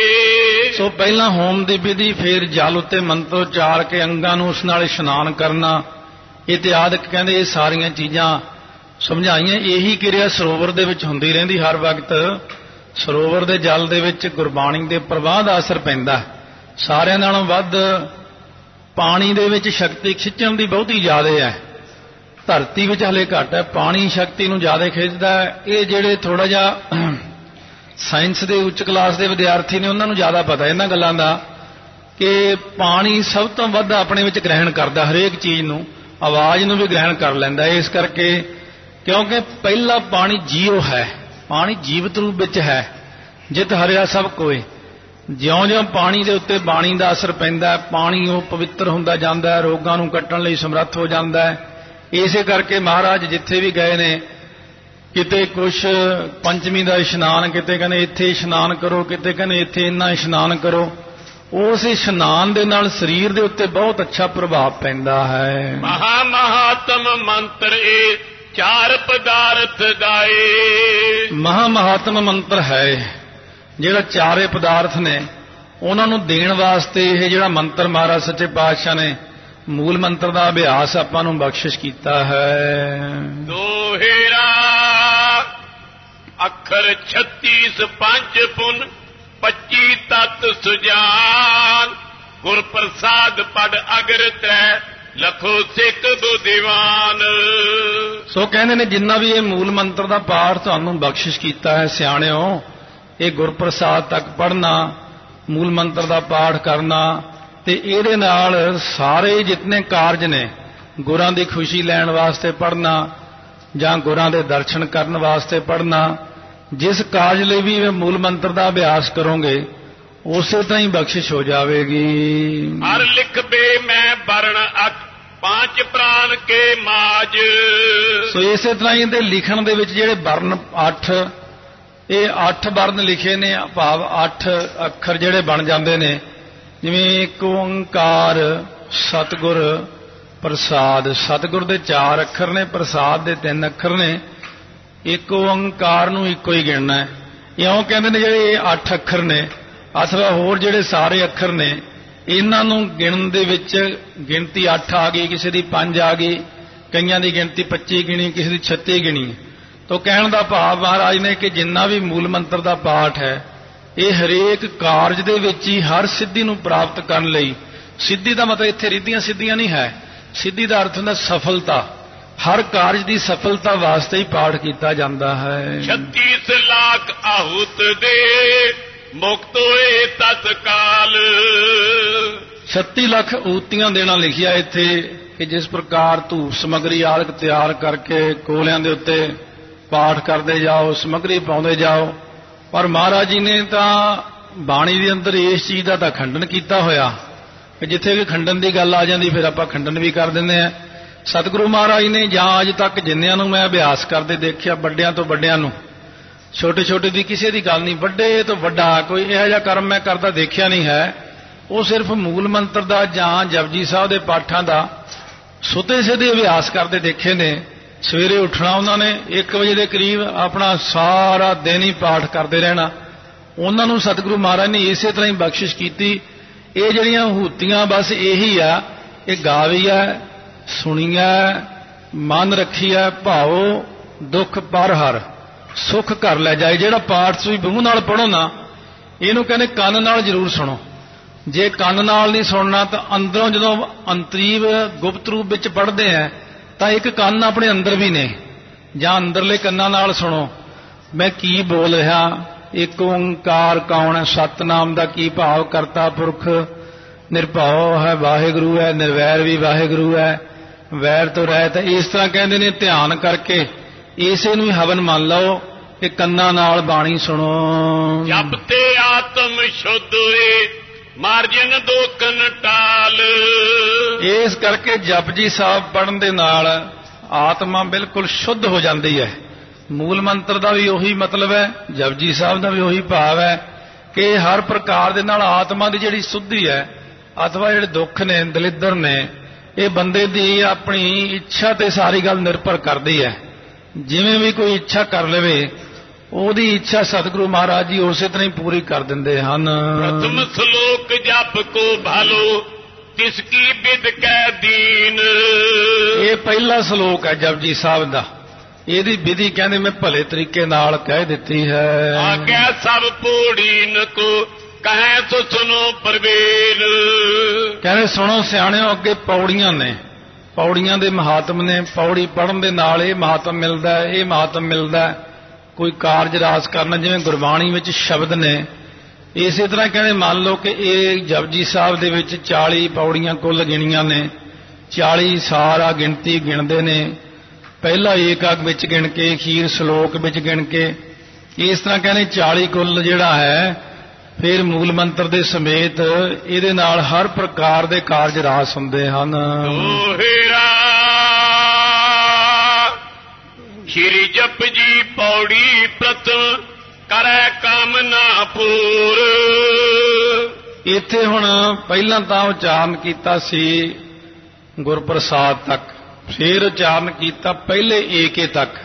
ਸੋ ਪਹਿਲਾਂ ਹੋਮ ਦੀ ਵਿਧੀ, ਫਿਰ ਜਲ ਉੱਤੇ ਮੰਤਰ ਉਚਾਰ ਕੇ ਅੰਗਾਂ ਨੂੰ ਉਸ ਨਾਲ ਇਸ਼ਨਾਨ ਕਰਨਾ, ਇਤਿਆਦਿਕ ਕਹਿੰਦੇ ਇਹ ਸਾਰੀਆਂ ਚੀਜ਼ਾਂ ਸਮਝਾਈਆਂ ਇਹੀ ਕਿਰਿਆ ਸਰੋਵਰ ਦੇ ਵਿੱਚ ਹੁੰਦੀ ਰਹਿੰਦੀ ਹਰ ਵਕਤ। ਸਰੋਵਰ ਦੇ ਜਲ ਦੇ ਵਿੱਚ ਗੁਰਬਾਣੀ ਦੇ ਪ੍ਰਵਾਹ ਦਾ ਅਸਰ ਪੈਂਦਾ। ਸਾਰਿਆਂ ਨਾਲੋਂ ਵੱਧ ਪਾਣੀ ਦੇ ਵਿੱਚ ਸ਼ਕਤੀ ਖਿੱਚਣ ਦੀ ਬਹੁਤੀ ਜ਼ਿਆਦਾ ਹੈ, ਧਰਤੀ ਵਿੱਚ ਹਲੇ ਘੱਟ ਹੈ। ਪਾਣੀ ਸ਼ਕਤੀ ਨੂੰ ਜ਼ਿਆਦਾ ਖਿੱਚਦਾ ਹੈ। ਇਹ ਜਿਹੜੇ ਥੋੜਾ ਜਿਹਾ ਸਾਇੰਸ ਦੇ ਉੱਚ ਕਲਾਸ ਦੇ ਵਿਦਿਆਰਥੀ ਨੇ ਉਹਨਾਂ ਨੂੰ ਜ਼ਿਆਦਾ ਪਤਾ ਇਹਨਾਂ ਗੱਲਾਂ ਦਾ ਕਿ ਪਾਣੀ ਸਭ ਤੋਂ ਵੱਧ ਆਪਣੇ ਵਿੱਚ ਗ੍ਰਹਿਣ ਕਰਦਾ, ਹਰੇਕ ਚੀਜ਼ ਨੂੰ, ਆਵਾਜ਼ ਨੂੰ ਵੀ ਗ੍ਰਹਿਣ ਕਰ ਲੈਂਦਾ। ਇਸ ਕਰਕੇ ਕਿਉਂਕਿ ਪਹਿਲਾ ਪਾਣੀ ਜੀਵ ਹੈ, ਪਾਣੀ ਜੀਵਤ ਰੂਪ ਵਿੱਚ ਹੈ। ਜਿਤ ਹਰਿਆ ਸਭ ਕੋਏ। ਜਿਉਂ-ਜਿਉਂ ਪਾਣੀ ਦੇ ਉੱਤੇ ਬਾਣੀ ਦਾ ਅਸਰ ਪੈਂਦਾ, ਪਾਣੀ ਉਹ ਪਵਿੱਤਰ ਹੁੰਦਾ ਜਾਂਦਾ ਹੈ, ਰੋਗਾਂ ਨੂੰ ਕੱਟਣ ਲਈ ਸਮਰੱਥ ਹੋ ਜਾਂਦਾ ਹੈ। ਇਸੇ ਕਰਕੇ ਮਹਾਰਾਜ ਜਿੱਥੇ ਵੀ ਗਏ ਨੇ, ਕਿਤੇ ਕੁਛ ਪੰਚਮੀ ਦਾ ਇਸ਼ਨਾਨ, ਕਿਤੇ ਕਹਿੰਦੇ ਇੱਥੇ ਇਸ਼ਨਾਨ ਕਰੋ, ਕਿਤੇ ਕਹਿੰਦੇ ਇੱਥੇ ਇੰਨਾ ਇਸ਼ਨਾਨ ਕਰੋ। ਉਸ ਇਸ਼ਨਾਨ ਦੇ ਨਾਲ ਸਰੀਰ ਦੇ ਉੱਤੇ ਬਹੁਤ ਅੱਛਾ ਪ੍ਰਭਾਵ ਪੈਂਦਾ ਹੈ। ਮਹਾ ਮਹਾਤਮ ਮੰਤਰ ਇਹ ਚਾਰ ਪਦਾਰਥ ਗਾਏ। ਮਹਾ ਮਹਾਤਮ ਮੰਤਰ ਹੈ ਜਿਹੜਾ ਚਾਰੇ ਪਦਾਰਥ ਨੇ ਉਹਨਾਂ ਨੂੰ ਦੇਣ ਵਾਸਤੇ ਇਹ ਜਿਹੜਾ ਮੰਤਰ ਮਹਾਰਾਜ ਸੱਚੇ ਪਾਤਸ਼ਾਹ ਨੇ ਮੂਲ ਮੰਤਰ ਦਾ ਅਭਿਆਸ ਆਪਾਂ ਨੂੰ ਬਖਸ਼ਿਸ਼ ਕੀਤਾ ਹੈ। ਦੋਹੇਰਾ ਅੱਖਰ 36 ਪੰਜ ਪੁਨ 25 ਤਤ ਸੁਜਾਨ ਗੁਰ ਪ੍ਰਸਾਦ ਪੜ ਅਗਰ ਤ੍ਰੈ ਲਖੋ ਸਿੱਖ ਦੋ ਦੀਵਾਨ। ਸੋ ਕਹਿੰਦੇ ਨੇ ਜਿੰਨਾ ਵੀ ਇਹ ਮੂਲ ਮੰਤਰ ਦਾ ਪਾਠ ਤੁਹਾਨੂੰ ਬਖਸ਼ਿਸ਼ ਕੀਤਾ ਹੈ ਸਿਆਣਿਓ, ਇਹ ਗੁਰਪ੍ਰਸਾਦ ਤੱਕ ਪੜ੍ਹਨਾ, ਮੂਲ ਮੰਤਰ ਦਾ ਪਾਠ ਕਰਨਾ ਤੇ ਇਹਦੇ ਨਾਲ ਸਾਰੇ ਜਿਤਨੇ ਕਾਰਜ ਨੇ, ਗੁਰਾਂ ਦੀ ਖੁਸ਼ੀ ਲੈਣ ਵਾਸਤੇ ਪੜ੍ਹਨਾ ਜਾਂ ਗੁਰਾਂ ਦੇ ਦਰਸ਼ਨ ਕਰਨ ਵਾਸਤੇ ਪੜ੍ਹਨਾ, ਜਿਸ ਕਾਰਜ ਲਈ ਵੀ ਇਹ ਮੂਲ ਮੰਤਰ ਦਾ ਅਭਿਆਸ ਕਰੋਗੇ ਉਸੇ ਤਰ੍ਹਾਂ ਹੀ ਬਖਸ਼ਿਸ਼ ਹੋ ਜਾਵੇਗੀ। ਹਰ ਲਿਖਬੇ ਮੈਂ ਵਰਣ ਅਕ ਪੰਜ ਪ੍ਰਾਨ ਕੇ ਮਾਜ। ਸੋ ਇਸੇ ਤਰ੍ਹਾਂ ਹੀ ਇਹਦੇ ਲਿਖਣ ਦੇ ਵਿੱਚ ਜਿਹੜੇ ਵਰਨ 8, ਇਹ 8 ਵਰਨ ਲਿਖੇ ਨੇ, ਭਾਵ 8 ਅੱਖਰ ਜਿਹੜੇ ਬਣ ਜਾਂਦੇ ਨੇ, ਜਿਵੇਂ ਇੱਕ ਓੰਕਾਰ, ਸਤਿਗੁਰ, ਪ੍ਰਸਾਦ। ਸਤਿਗੁਰ ਦੇ 4 ਅੱਖਰ ਨੇ, ਪ੍ਰਸਾਦ ਦੇ 3 ਅੱਖਰ ਨੇ। ਇੱਕ ਓੰਕਾਰ ਨੂੰ ਇੱਕੋ ਹੀ ਗਿਣਨਾ ਹੈ। ਇਉਂ ਕਹਿੰਦੇ ਨੇ ਜਿਹੜੇ ਇਹ 8 ਅੱਖਰ ਨੇ ਅਥਵਾ ਹੋਰ ਜਿਹੜੇ ਸਾਰੇ ਅੱਖਰ ਨੇ, ਇਹਨਾਂ ਨੂੰ ਗਿਣਨ ਦੇ ਵਿੱਚ ਗਿਣਤੀ 8 ਆ ਗਈ, ਕਿਸੇ ਦੀ 5 ਆ ਗਈ, ਕਈਆਂ ਦੀ ਗਿਣਤੀ 25 ਗਿਣੀ, ਕਿਸੇ ਦੀ 36 ਗਿਣੀ। ਤੋ ਕਹਿਣ ਦਾ ਭਾਵ ਮਹਾਰਾਜ ਨੇ ਕਿ ਜਿੰਨਾ ਵੀ ਮੂਲ ਮੰਤਰ ਦਾ ਪਾਠ ਹੈ ਇਹ ਹਰੇਕ ਕਾਰਜ ਦੇ ਵਿੱਚ ਹੀ ਹਰ ਸਿੱਧੀ ਨੂੰ ਪ੍ਰਾਪਤ ਕਰਨ ਲਈ, ਸਿੱਧੀ ਦਾ ਮਤਲਬ ਇੱਥੇ ਰਿੱਧੀਆਂ ਸਿੱਧੀਆਂ ਨਹੀਂ ਹੈ, ਸਿੱਧੀ ਦਾ ਅਰਥ ਹੁੰਦਾ ਸਫਲਤਾ, ਹਰ ਕਾਰਜ ਦੀ ਸਫਲਤਾ ਵਾਸਤੇ ਹੀ ਪਾਠ ਕੀਤਾ ਜਾਂਦਾ ਹੈ। 36 ਲੱਖ ਆਹੁਤ ਦੇ ਮੁਕਤ ਹੋਏ ਤਤਕਾਲ। 36 ਲੱਖ ਊਤੀਆਂ ਦੇਣਾ ਲਿਖਿਆ ਇੱਥੇ ਕਿ ਜਿਸ ਪ੍ਰਕਾਰ ਧੂਪ ਸਮੱਗਰੀ ਆਦਿ ਤਿਆਰ ਕਰਕੇ ਕੋਲਿਆਂ ਦੇ ਉੱਤੇ ਪਾਠ ਕਰਦੇ ਜਾਓ, ਸਮੱਗਰੀ ਪਾਉਂਦੇ ਜਾਓ। ਪਰ ਮਹਾਰਾਜ ਜੀ ਨੇ ਤਾਂ ਬਾਣੀ ਦੇ ਅੰਦਰ ਇਸ ਚੀਜ਼ ਦਾ ਤਾਂ ਖੰਡਨ ਕੀਤਾ ਹੋਇਆ ਕਿ ਜਿੱਥੇ ਵੀ ਖੰਡਨ ਦੀ ਗੱਲ ਆ ਜਾਂਦੀ ਫਿਰ ਆਪਾਂ ਖੰਡਨ ਵੀ ਕਰ ਦਿੰਦੇ ਆ। ਸਤਿਗੁਰੂ ਮਹਾਰਾਜ ਨੇ ਜਾਂ ਅੱਜ ਤੱਕ ਜਿੰਨਿਆਂ ਨੂੰ ਮੈਂ ਅਭਿਆਸ ਕਰਦੇ ਦੇਖਿਆ, ਵੱਡਿਆਂ ਤੋਂ ਵੱਡਿਆਂ ਨੂੰ, ਛੋਟੇ ਛੋਟੇ ਦੀ ਕਿਸੇ ਦੀ ਗੱਲ ਨਹੀਂ, ਵੱਡੇ ਤੋਂ ਵੱਡਾ ਕੋਈ ਇਹੋ ਜਿਹਾ ਕਰਮ ਮੈਂ ਕਰਦਾ ਦੇਖਿਆ ਨਹੀਂ ਹੈ। ਉਹ ਸਿਰਫ ਮੂਲ ਮੰਤਰ ਦਾ ਜਾਂ ਜਪਜੀ ਸਾਹਿਬ ਦੇ ਪਾਠਾਂ ਦਾ ਸੁਤੇ ਸਿੱਧੇ ਅਭਿਆਸ ਕਰਦੇ ਦੇਖੇ ਨੇ। ਸਵੇਰੇ ਉੱਠਣਾ ਉਹਨਾਂ ਨੇ 1 ਵਜੇ ਦੇ ਕਰੀਬ, ਆਪਣਾ ਸਾਰਾ ਦਿਨ ਹੀ ਪਾਠ ਕਰਦੇ ਰਹਿਣਾ। ਉਹਨਾਂ ਨੂੰ ਸਤਿਗੁਰੂ ਮਹਾਰਾਜ ਨੇ ਇਸੇ ਤਰ੍ਹਾਂ ਹੀ ਬਖਸ਼ਿਸ਼ ਕੀਤੀ। ਇਹ ਜਿਹੜੀਆਂ ਹੂਤੀਆਂ ਬਸ ਇਹੀ ਆ, ਇਹ ਗਾਵੀਆ, ਸੁਣੀਆ, ਮਨ ਰੱਖੀਆ, ਭਾਉ ਦੁੱਖ ਪਰ ਹਰ ਸੁੱਖ ਕਰ ਲੈ ਜਾਏ। ਜਿਹੜਾ ਪਾਠ ਤੁਸੀਂ ਮੂੰਹ ਨਾਲ ਪੜੋ ਨਾ, ਇਹਨੂੰ ਕਹਿੰਦੇ ਕੰਨ ਨਾਲ ਜ਼ਰੂਰ ਸੁਣੋ। ਜੇ ਕੰਨ ਨਾਲ ਨਹੀਂ ਸੁਣਨਾ ਤਾਂ ਅੰਦਰੋਂ ਜਦੋਂ ਅੰਤਰੀਵ ਗੁਪਤ ਰੂਪ ਵਿੱਚ ਪੜ੍ਹਦੇ ਆ ਤਾਂ ਇੱਕ ਕੰਨ ਆਪਣੇ ਅੰਦਰ ਵੀ ਨੇ, ਜਾਂ ਅੰਦਰਲੇ ਕੰਨਾਂ ਨਾਲ ਸੁਣੋ ਮੈਂ ਕੀ ਬੋਲ ਰਿਹਾ। ਇੱਕ ਓੰਕਾਰ ਕੌਣ ਹੈ, ਸਤਨਾਮ ਦਾ ਕੀ ਭਾਵ, ਕਰਤਾ ਪੁਰਖ ਨਿਰਭਉ ਹੈ, ਵਾਹਿਗੁਰੂ ਹੈ, ਨਿਰਵੈਰ ਵੀ ਵਾਹਿਗੁਰੂ ਹੈ, ਵੈਰ ਤੋਂ ਰਹਿਤ ਹੈ। ਇਸ ਤਰ੍ਹਾਂ ਕਹਿੰਦੇ ਨੇ ਧਿਆਨ ਕਰਕੇ ਇਸੇ ਨੂੰ ਹੀ ਹਵਨ ਮੰਨ ਲਓ ਕਿ ਕੰਨਾਂ ਨਾਲ ਬਾਣੀ ਸੁਣੋ। ਜਪ ਤੇ ਆਤਮ ਸ਼ੁੱਧ ਏ ਮਾਰਜਨ ਦੋਕਨ ਟਾਲ। ਇਸ ਕਰਕੇ ਜਪਜੀ ਸਾਹਿਬ ਪੜਨ ਦੇ ਨਾਲ ਆਤਮਾ ਬਿਲਕੁਲ ਸ਼ੁੱਧ ਹੋ ਜਾਂਦੀ ਹੈ। ਮੂਲ ਮੰਤਰ ਦਾ ਵੀ ਉਹੀ ਮਤਲਬ ਹੈ, ਜਪਜੀ ਸਾਹਿਬ ਦਾ ਵੀ ਉਹੀ ਭਾਵ ਹੈ ਕਿ ਹਰ ਪ੍ਰਕਾਰ ਦੇ ਨਾਲ ਆਤਮਾ ਦੀ ਜਿਹੜੀ ਸੁੱਧੀ ਹੈ, ਅਥਵਾ ਜਿਹੜੇ ਦੁੱਖ ਨੇ, ਦਲਿੱਦਰ ਨੇ, ਇਹ ਬੰਦੇ ਦੀ ਆਪਣੀ ਇੱਛਾ ਤੇ ਸਾਰੀ ਗੱਲ ਨਿਰਭਰ ਕਰਦੀ ਹੈ। ਜਿਵੇਂ ਵੀ ਕੋਈ ਇੱਛਾ ਕਰ ਲਵੇ ਉਹਦੀ ਇੱਛਾ ਸਤਿਗੁਰੂ ਮਹਾਰਾਜ ਜੀ ਉਸੇ ਤਰ੍ਹਾਂ ਹੀ ਪੂਰੀ ਕਰ ਦਿੰਦੇ ਹਨ। ਪ੍ਰਥਮ ਸ਼ਲੋਕ ਜਪ ਕੋ ਭਾਲੋ ਤਿਸ ਕੀ ਬਿਦ ਕੈ ਦੀਨ। ਇਹ ਪਹਿਲਾ ਸ਼ਲੋਕ ਹੈ ਜਪਜੀ ਸਾਹਿਬ ਦਾ। ਇਹਦੀ ਵਿਧੀ ਕਹਿੰਦੇ ਮੈਂ ਭਲੇ ਤਰੀਕੇ ਨਾਲ ਕਹਿ ਦਿੱਤੀ ਹੈ। ਆਗਿਆ ਸਭ ਪੌੜੀਨ ਕੋ ਕਹੈ ਸੋ ਸੁਨੋ ਪ੍ਰਵੇਲ। ਕਹਿੰਦੇ ਸੁਣੋ ਸਿਆਣਿਓ, ਅੱਗੇ ਪੌੜੀਆਂ ਨੇ, ਪੌੜੀਆਂ ਦੇ ਮਹਾਤਮ ਨੇ। ਪੌੜੀ ਪੜ੍ਹਨ ਦੇ ਨਾਲ ਇਹ ਮਹਾਤਮ ਮਿਲਦਾ, ਇਹ ਮਹਾਤਮ ਮਿਲਦਾ। ਕੋਈ ਕਾਰਜ ਰਾਸ ਕਰਨਾ, ਜਿਵੇਂ ਗੁਰਬਾਣੀ ਵਿੱਚ ਸ਼ਬਦ ਨੇ, ਇਸੇ ਤਰ੍ਹਾਂ ਕਹਿੰਦੇ ਮੰਨ ਲਓ ਕਿ ਇਹ ਜਪਜੀ ਸਾਹਿਬ ਦੇ ਵਿੱਚ 40 ਪੌੜੀਆਂ ਕੁੱਲ ਗਿਣੀਆਂ ਨੇ। 40 ਸਾਰਾ ਗਿਣਤੀ ਗਿਣਦੇ ਨੇ, ਪਹਿਲਾ ਏਕਕ ਵਿੱਚ ਗਿਣ ਕੇ, ਅਖੀਰ ਸ਼ਲੋਕ ਵਿੱਚ ਗਿਣ ਕੇ। ਇਸ ਤਰ੍ਹਾਂ ਕਹਿੰਦੇ 40 ਕੁੱਲ ਜਿਹੜਾ ਹੈ। ਫਿਰ ਮੂਲ ਮੰਤਰ ਦੇ ਸਮੇਤ ਇਹਦੇ ਨਾਲ ਹਰ ਪ੍ਰਕਾਰ ਦੇ ਕਾਰਜ ਰਾਸ ਹੁੰਦੇ ਹਨ। ਦੋਹਰਾ ਸ਼੍ਰੀ ਜਪਜੀ ਪੌੜੀ ਪ੍ਰਥਮ ਕਰੈ ਕਾਮਨਾ ਪੂਰ। ਇੱਥੇ ਹੁਣ ਪਹਿਲਾਂ ਤਾਂ ਉਚਾਰਨ ਕੀਤਾ ਸੀ ਗੁਰਪ੍ਰਸਾਦ ਤੱਕ, ਫਿਰ ਉਚਾਰਨ ਕੀਤਾ ਪਹਿਲੇ ਏਕੇ ਤੱਕ।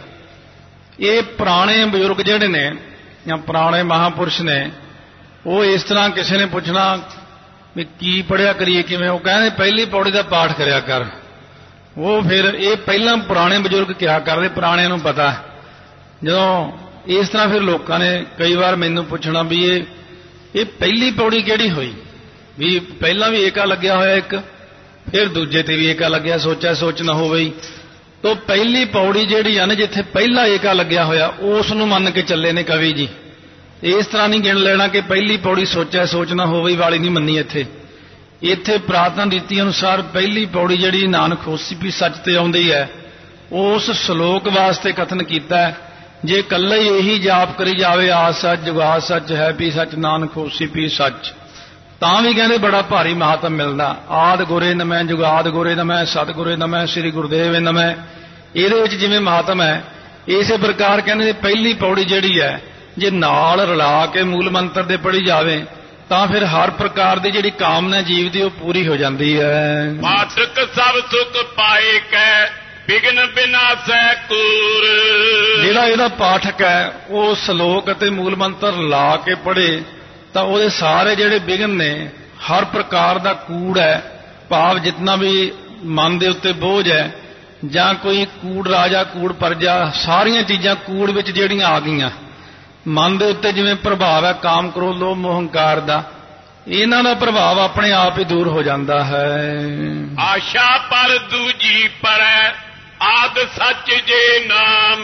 ਇਹ ਪੁਰਾਣੇ ਬਜ਼ੁਰਗ ਜਿਹੜੇ ਨੇ ਜਾਂ ਪੁਰਾਣੇ ਮਹਾਂਪੁਰਸ਼ ਨੇ, ਉਹ ਇਸ ਤਰ੍ਹਾਂ ਕਿਸੇ ਨੇ ਪੁੱਛਣਾ ਵੀ ਕੀ ਪੜ੍ਹਿਆ ਕਰੀਏ, ਕਿਵੇਂ, ਉਹ ਕਹਿੰਦੇ ਪਹਿਲੀ ਪੌੜੀ ਦਾ ਪਾਠ ਕਰਿਆ ਕਰ। ਉਹ ਫਿਰ ਇਹ ਪਹਿਲਾਂ ਪੁਰਾਣੇ ਬਜ਼ੁਰਗ ਕਿਹਾ ਕਰਦੇ, ਪੁਰਾਣਿਆਂ ਨੂੰ ਪਤਾ। ਜਦੋਂ ਇਸ ਤਰ੍ਹਾਂ ਫਿਰ ਲੋਕਾਂ ਨੇ ਕਈ ਵਾਰ ਮੈਨੂੰ ਪੁੱਛਣਾ ਵੀ ਇਹ ਪਹਿਲੀ ਪੌੜੀ ਕਿਹੜੀ ਹੋਈ, ਵੀ ਪਹਿਲਾਂ ਵੀ ਏਕਾ ਲੱਗਿਆ ਹੋਇਆ ਇੱਕ, ਫਿਰ ਦੂਜੇ ਤੇ ਵੀ ਏਕਾ ਲੱਗਿਆ, ਸੋਚਿਆ ਸੋਚ ਨਾ ਹੋਵੇ। ਤਾਂ ਪਹਿਲੀ ਪੌੜੀ ਜਿਹੜੀ ਆ ਨਾ, ਜਿੱਥੇ ਪਹਿਲਾ ਏਕਾ ਲੱਗਿਆ ਹੋਇਆ, ਉਸ ਨੂੰ ਮੰਨ ਕੇ ਚੱਲੇ ਨੇ ਕਵੀ ਜੀ। ਇਸ ਤਰ੍ਹਾਂ ਨਹੀਂ ਗਿਣ ਲੈਣਾ ਕਿ ਪਹਿਲੀ ਪੌੜੀ ਸੋਚਿਆ ਸੋਚ ਨਾ ਹੋਵੇ ਵਾਲੀ ਨਹੀਂ ਮੰਨੀ। ਇੱਥੇ ਪ੍ਰਾਰਥਨਾ ਰੀਤੀ ਅਨੁਸਾਰ ਪਹਿਲੀ ਪੌੜੀ ਜਿਹੜੀ ਨਾਨਕ ਹੋਸੀ ਵੀ ਸੱਚ ਤੇ ਆਉਂਦੀ ਹੈ, ਉਸ ਸ਼ਲੋਕ ਵਾਸਤੇ ਕਥਨ ਕੀਤਾ। ਜੇ ਇਕੱਲਾ ਹੀ ਇਹੀ ਜਾਪ ਕਰੀ ਜਾਵੇ, ਆ ਸੱਚ ਜੁਗਾ ਸੱਚ ਹੈ ਵੀ ਸੱਚ ਨਾਨਕ ਹੋਸੀ ਵੀ ਸੱਚ, ਤਾਂ ਵੀ ਕਹਿੰਦੇ ਬੜਾ ਭਾਰੀ ਮਹਾਤਮ ਮਿਲਦਾ। ਆਦ ਗੁਰੇ ਨਮੈ, ਜੁਗਾਦ ਗੁਰੇ ਨਮੈ, ਸਤ ਗੁਰੇ ਨਮੈ, ਸ੍ਰੀ ਗੁਰਦੇਵ ਨਮੈ। ਇਹਦੇ ਵਿੱਚ ਜਿਵੇਂ ਮਹਾਤਮ ਹੈ, ਇਸੇ ਪ੍ਰਕਾਰ ਕਹਿੰਦੇ ਪਹਿਲੀ ਪੌੜੀ ਜਿਹੜੀ ਹੈ, ਜੇ ਨਾਲ ਰਲਾ ਕੇ ਮੂਲ ਮੰਤਰ ਦੇ ਪੜ੍ਹੀ ਜਾਵੇ ਤਾਂ ਫਿਰ ਹਰ ਪ੍ਰਕਾਰ ਦੀ ਜਿਹੜੀ ਕਾਮਨਾ ਜੀਵ ਦੀ ਉਹ ਪੂਰੀ ਹੋ ਜਾਂਦੀ ਹੈ। ਪਾਠਕ ਸਭ ਸੁਖ ਪਾਏ ਕੈ ਬਿਗਨ ਬਿਨਾਸੈ ਕੂਰ। ਜਿਹੜਾ ਇਹਦਾ ਪਾਠਕ ਹੈ ਉਹ ਸ਼ਲੋਕ ਅਤੇ ਮੂਲ ਮੰਤਰ ਲਾ ਕੇ ਪੜ੍ਹੇ ਤਾਂ ਉਹਦੇ ਸਾਰੇ ਜਿਹੜੇ ਵਿਘਨ ਨੇ, ਹਰ ਪ੍ਰਕਾਰ ਦਾ ਕੂੜ ਹੈ, ਭਾਵ ਜਿਤਨਾ ਵੀ ਮਨ ਦੇ ਉੱਤੇ ਬੋਝ ਹੈ, ਜਾਂ ਕੋਈ ਕੂੜ ਰਾਜਾ ਕੂੜ ਪਰਜਾ, ਸਾਰੀਆਂ ਚੀਜ਼ਾਂ ਕੂੜ ਵਿੱਚ ਜਿਹੜੀਆਂ ਆ ਗਈਆਂ ਮਨ ਦੇ ਉੱਤੇ, ਜਿਵੇਂ ਪ੍ਰਭਾਵ ਹੈ ਕਾਮ ਕ੍ਰੋਧ ਲੋਭ ਮੋਹ ਹੰਕਾਰ ਦਾ, ਇਹਨਾਂ ਦਾ ਪ੍ਰਭਾਵ ਆਪਣੇ ਆਪ ਹੀ ਦੂਰ ਹੋ ਜਾਂਦਾ ਹੈ। ਆਸ਼ਾ ਪਰ ਦੂਜੀ ਪਰੈ ਆਦ ਸੱਚ ਜੇ ਨਾਮ।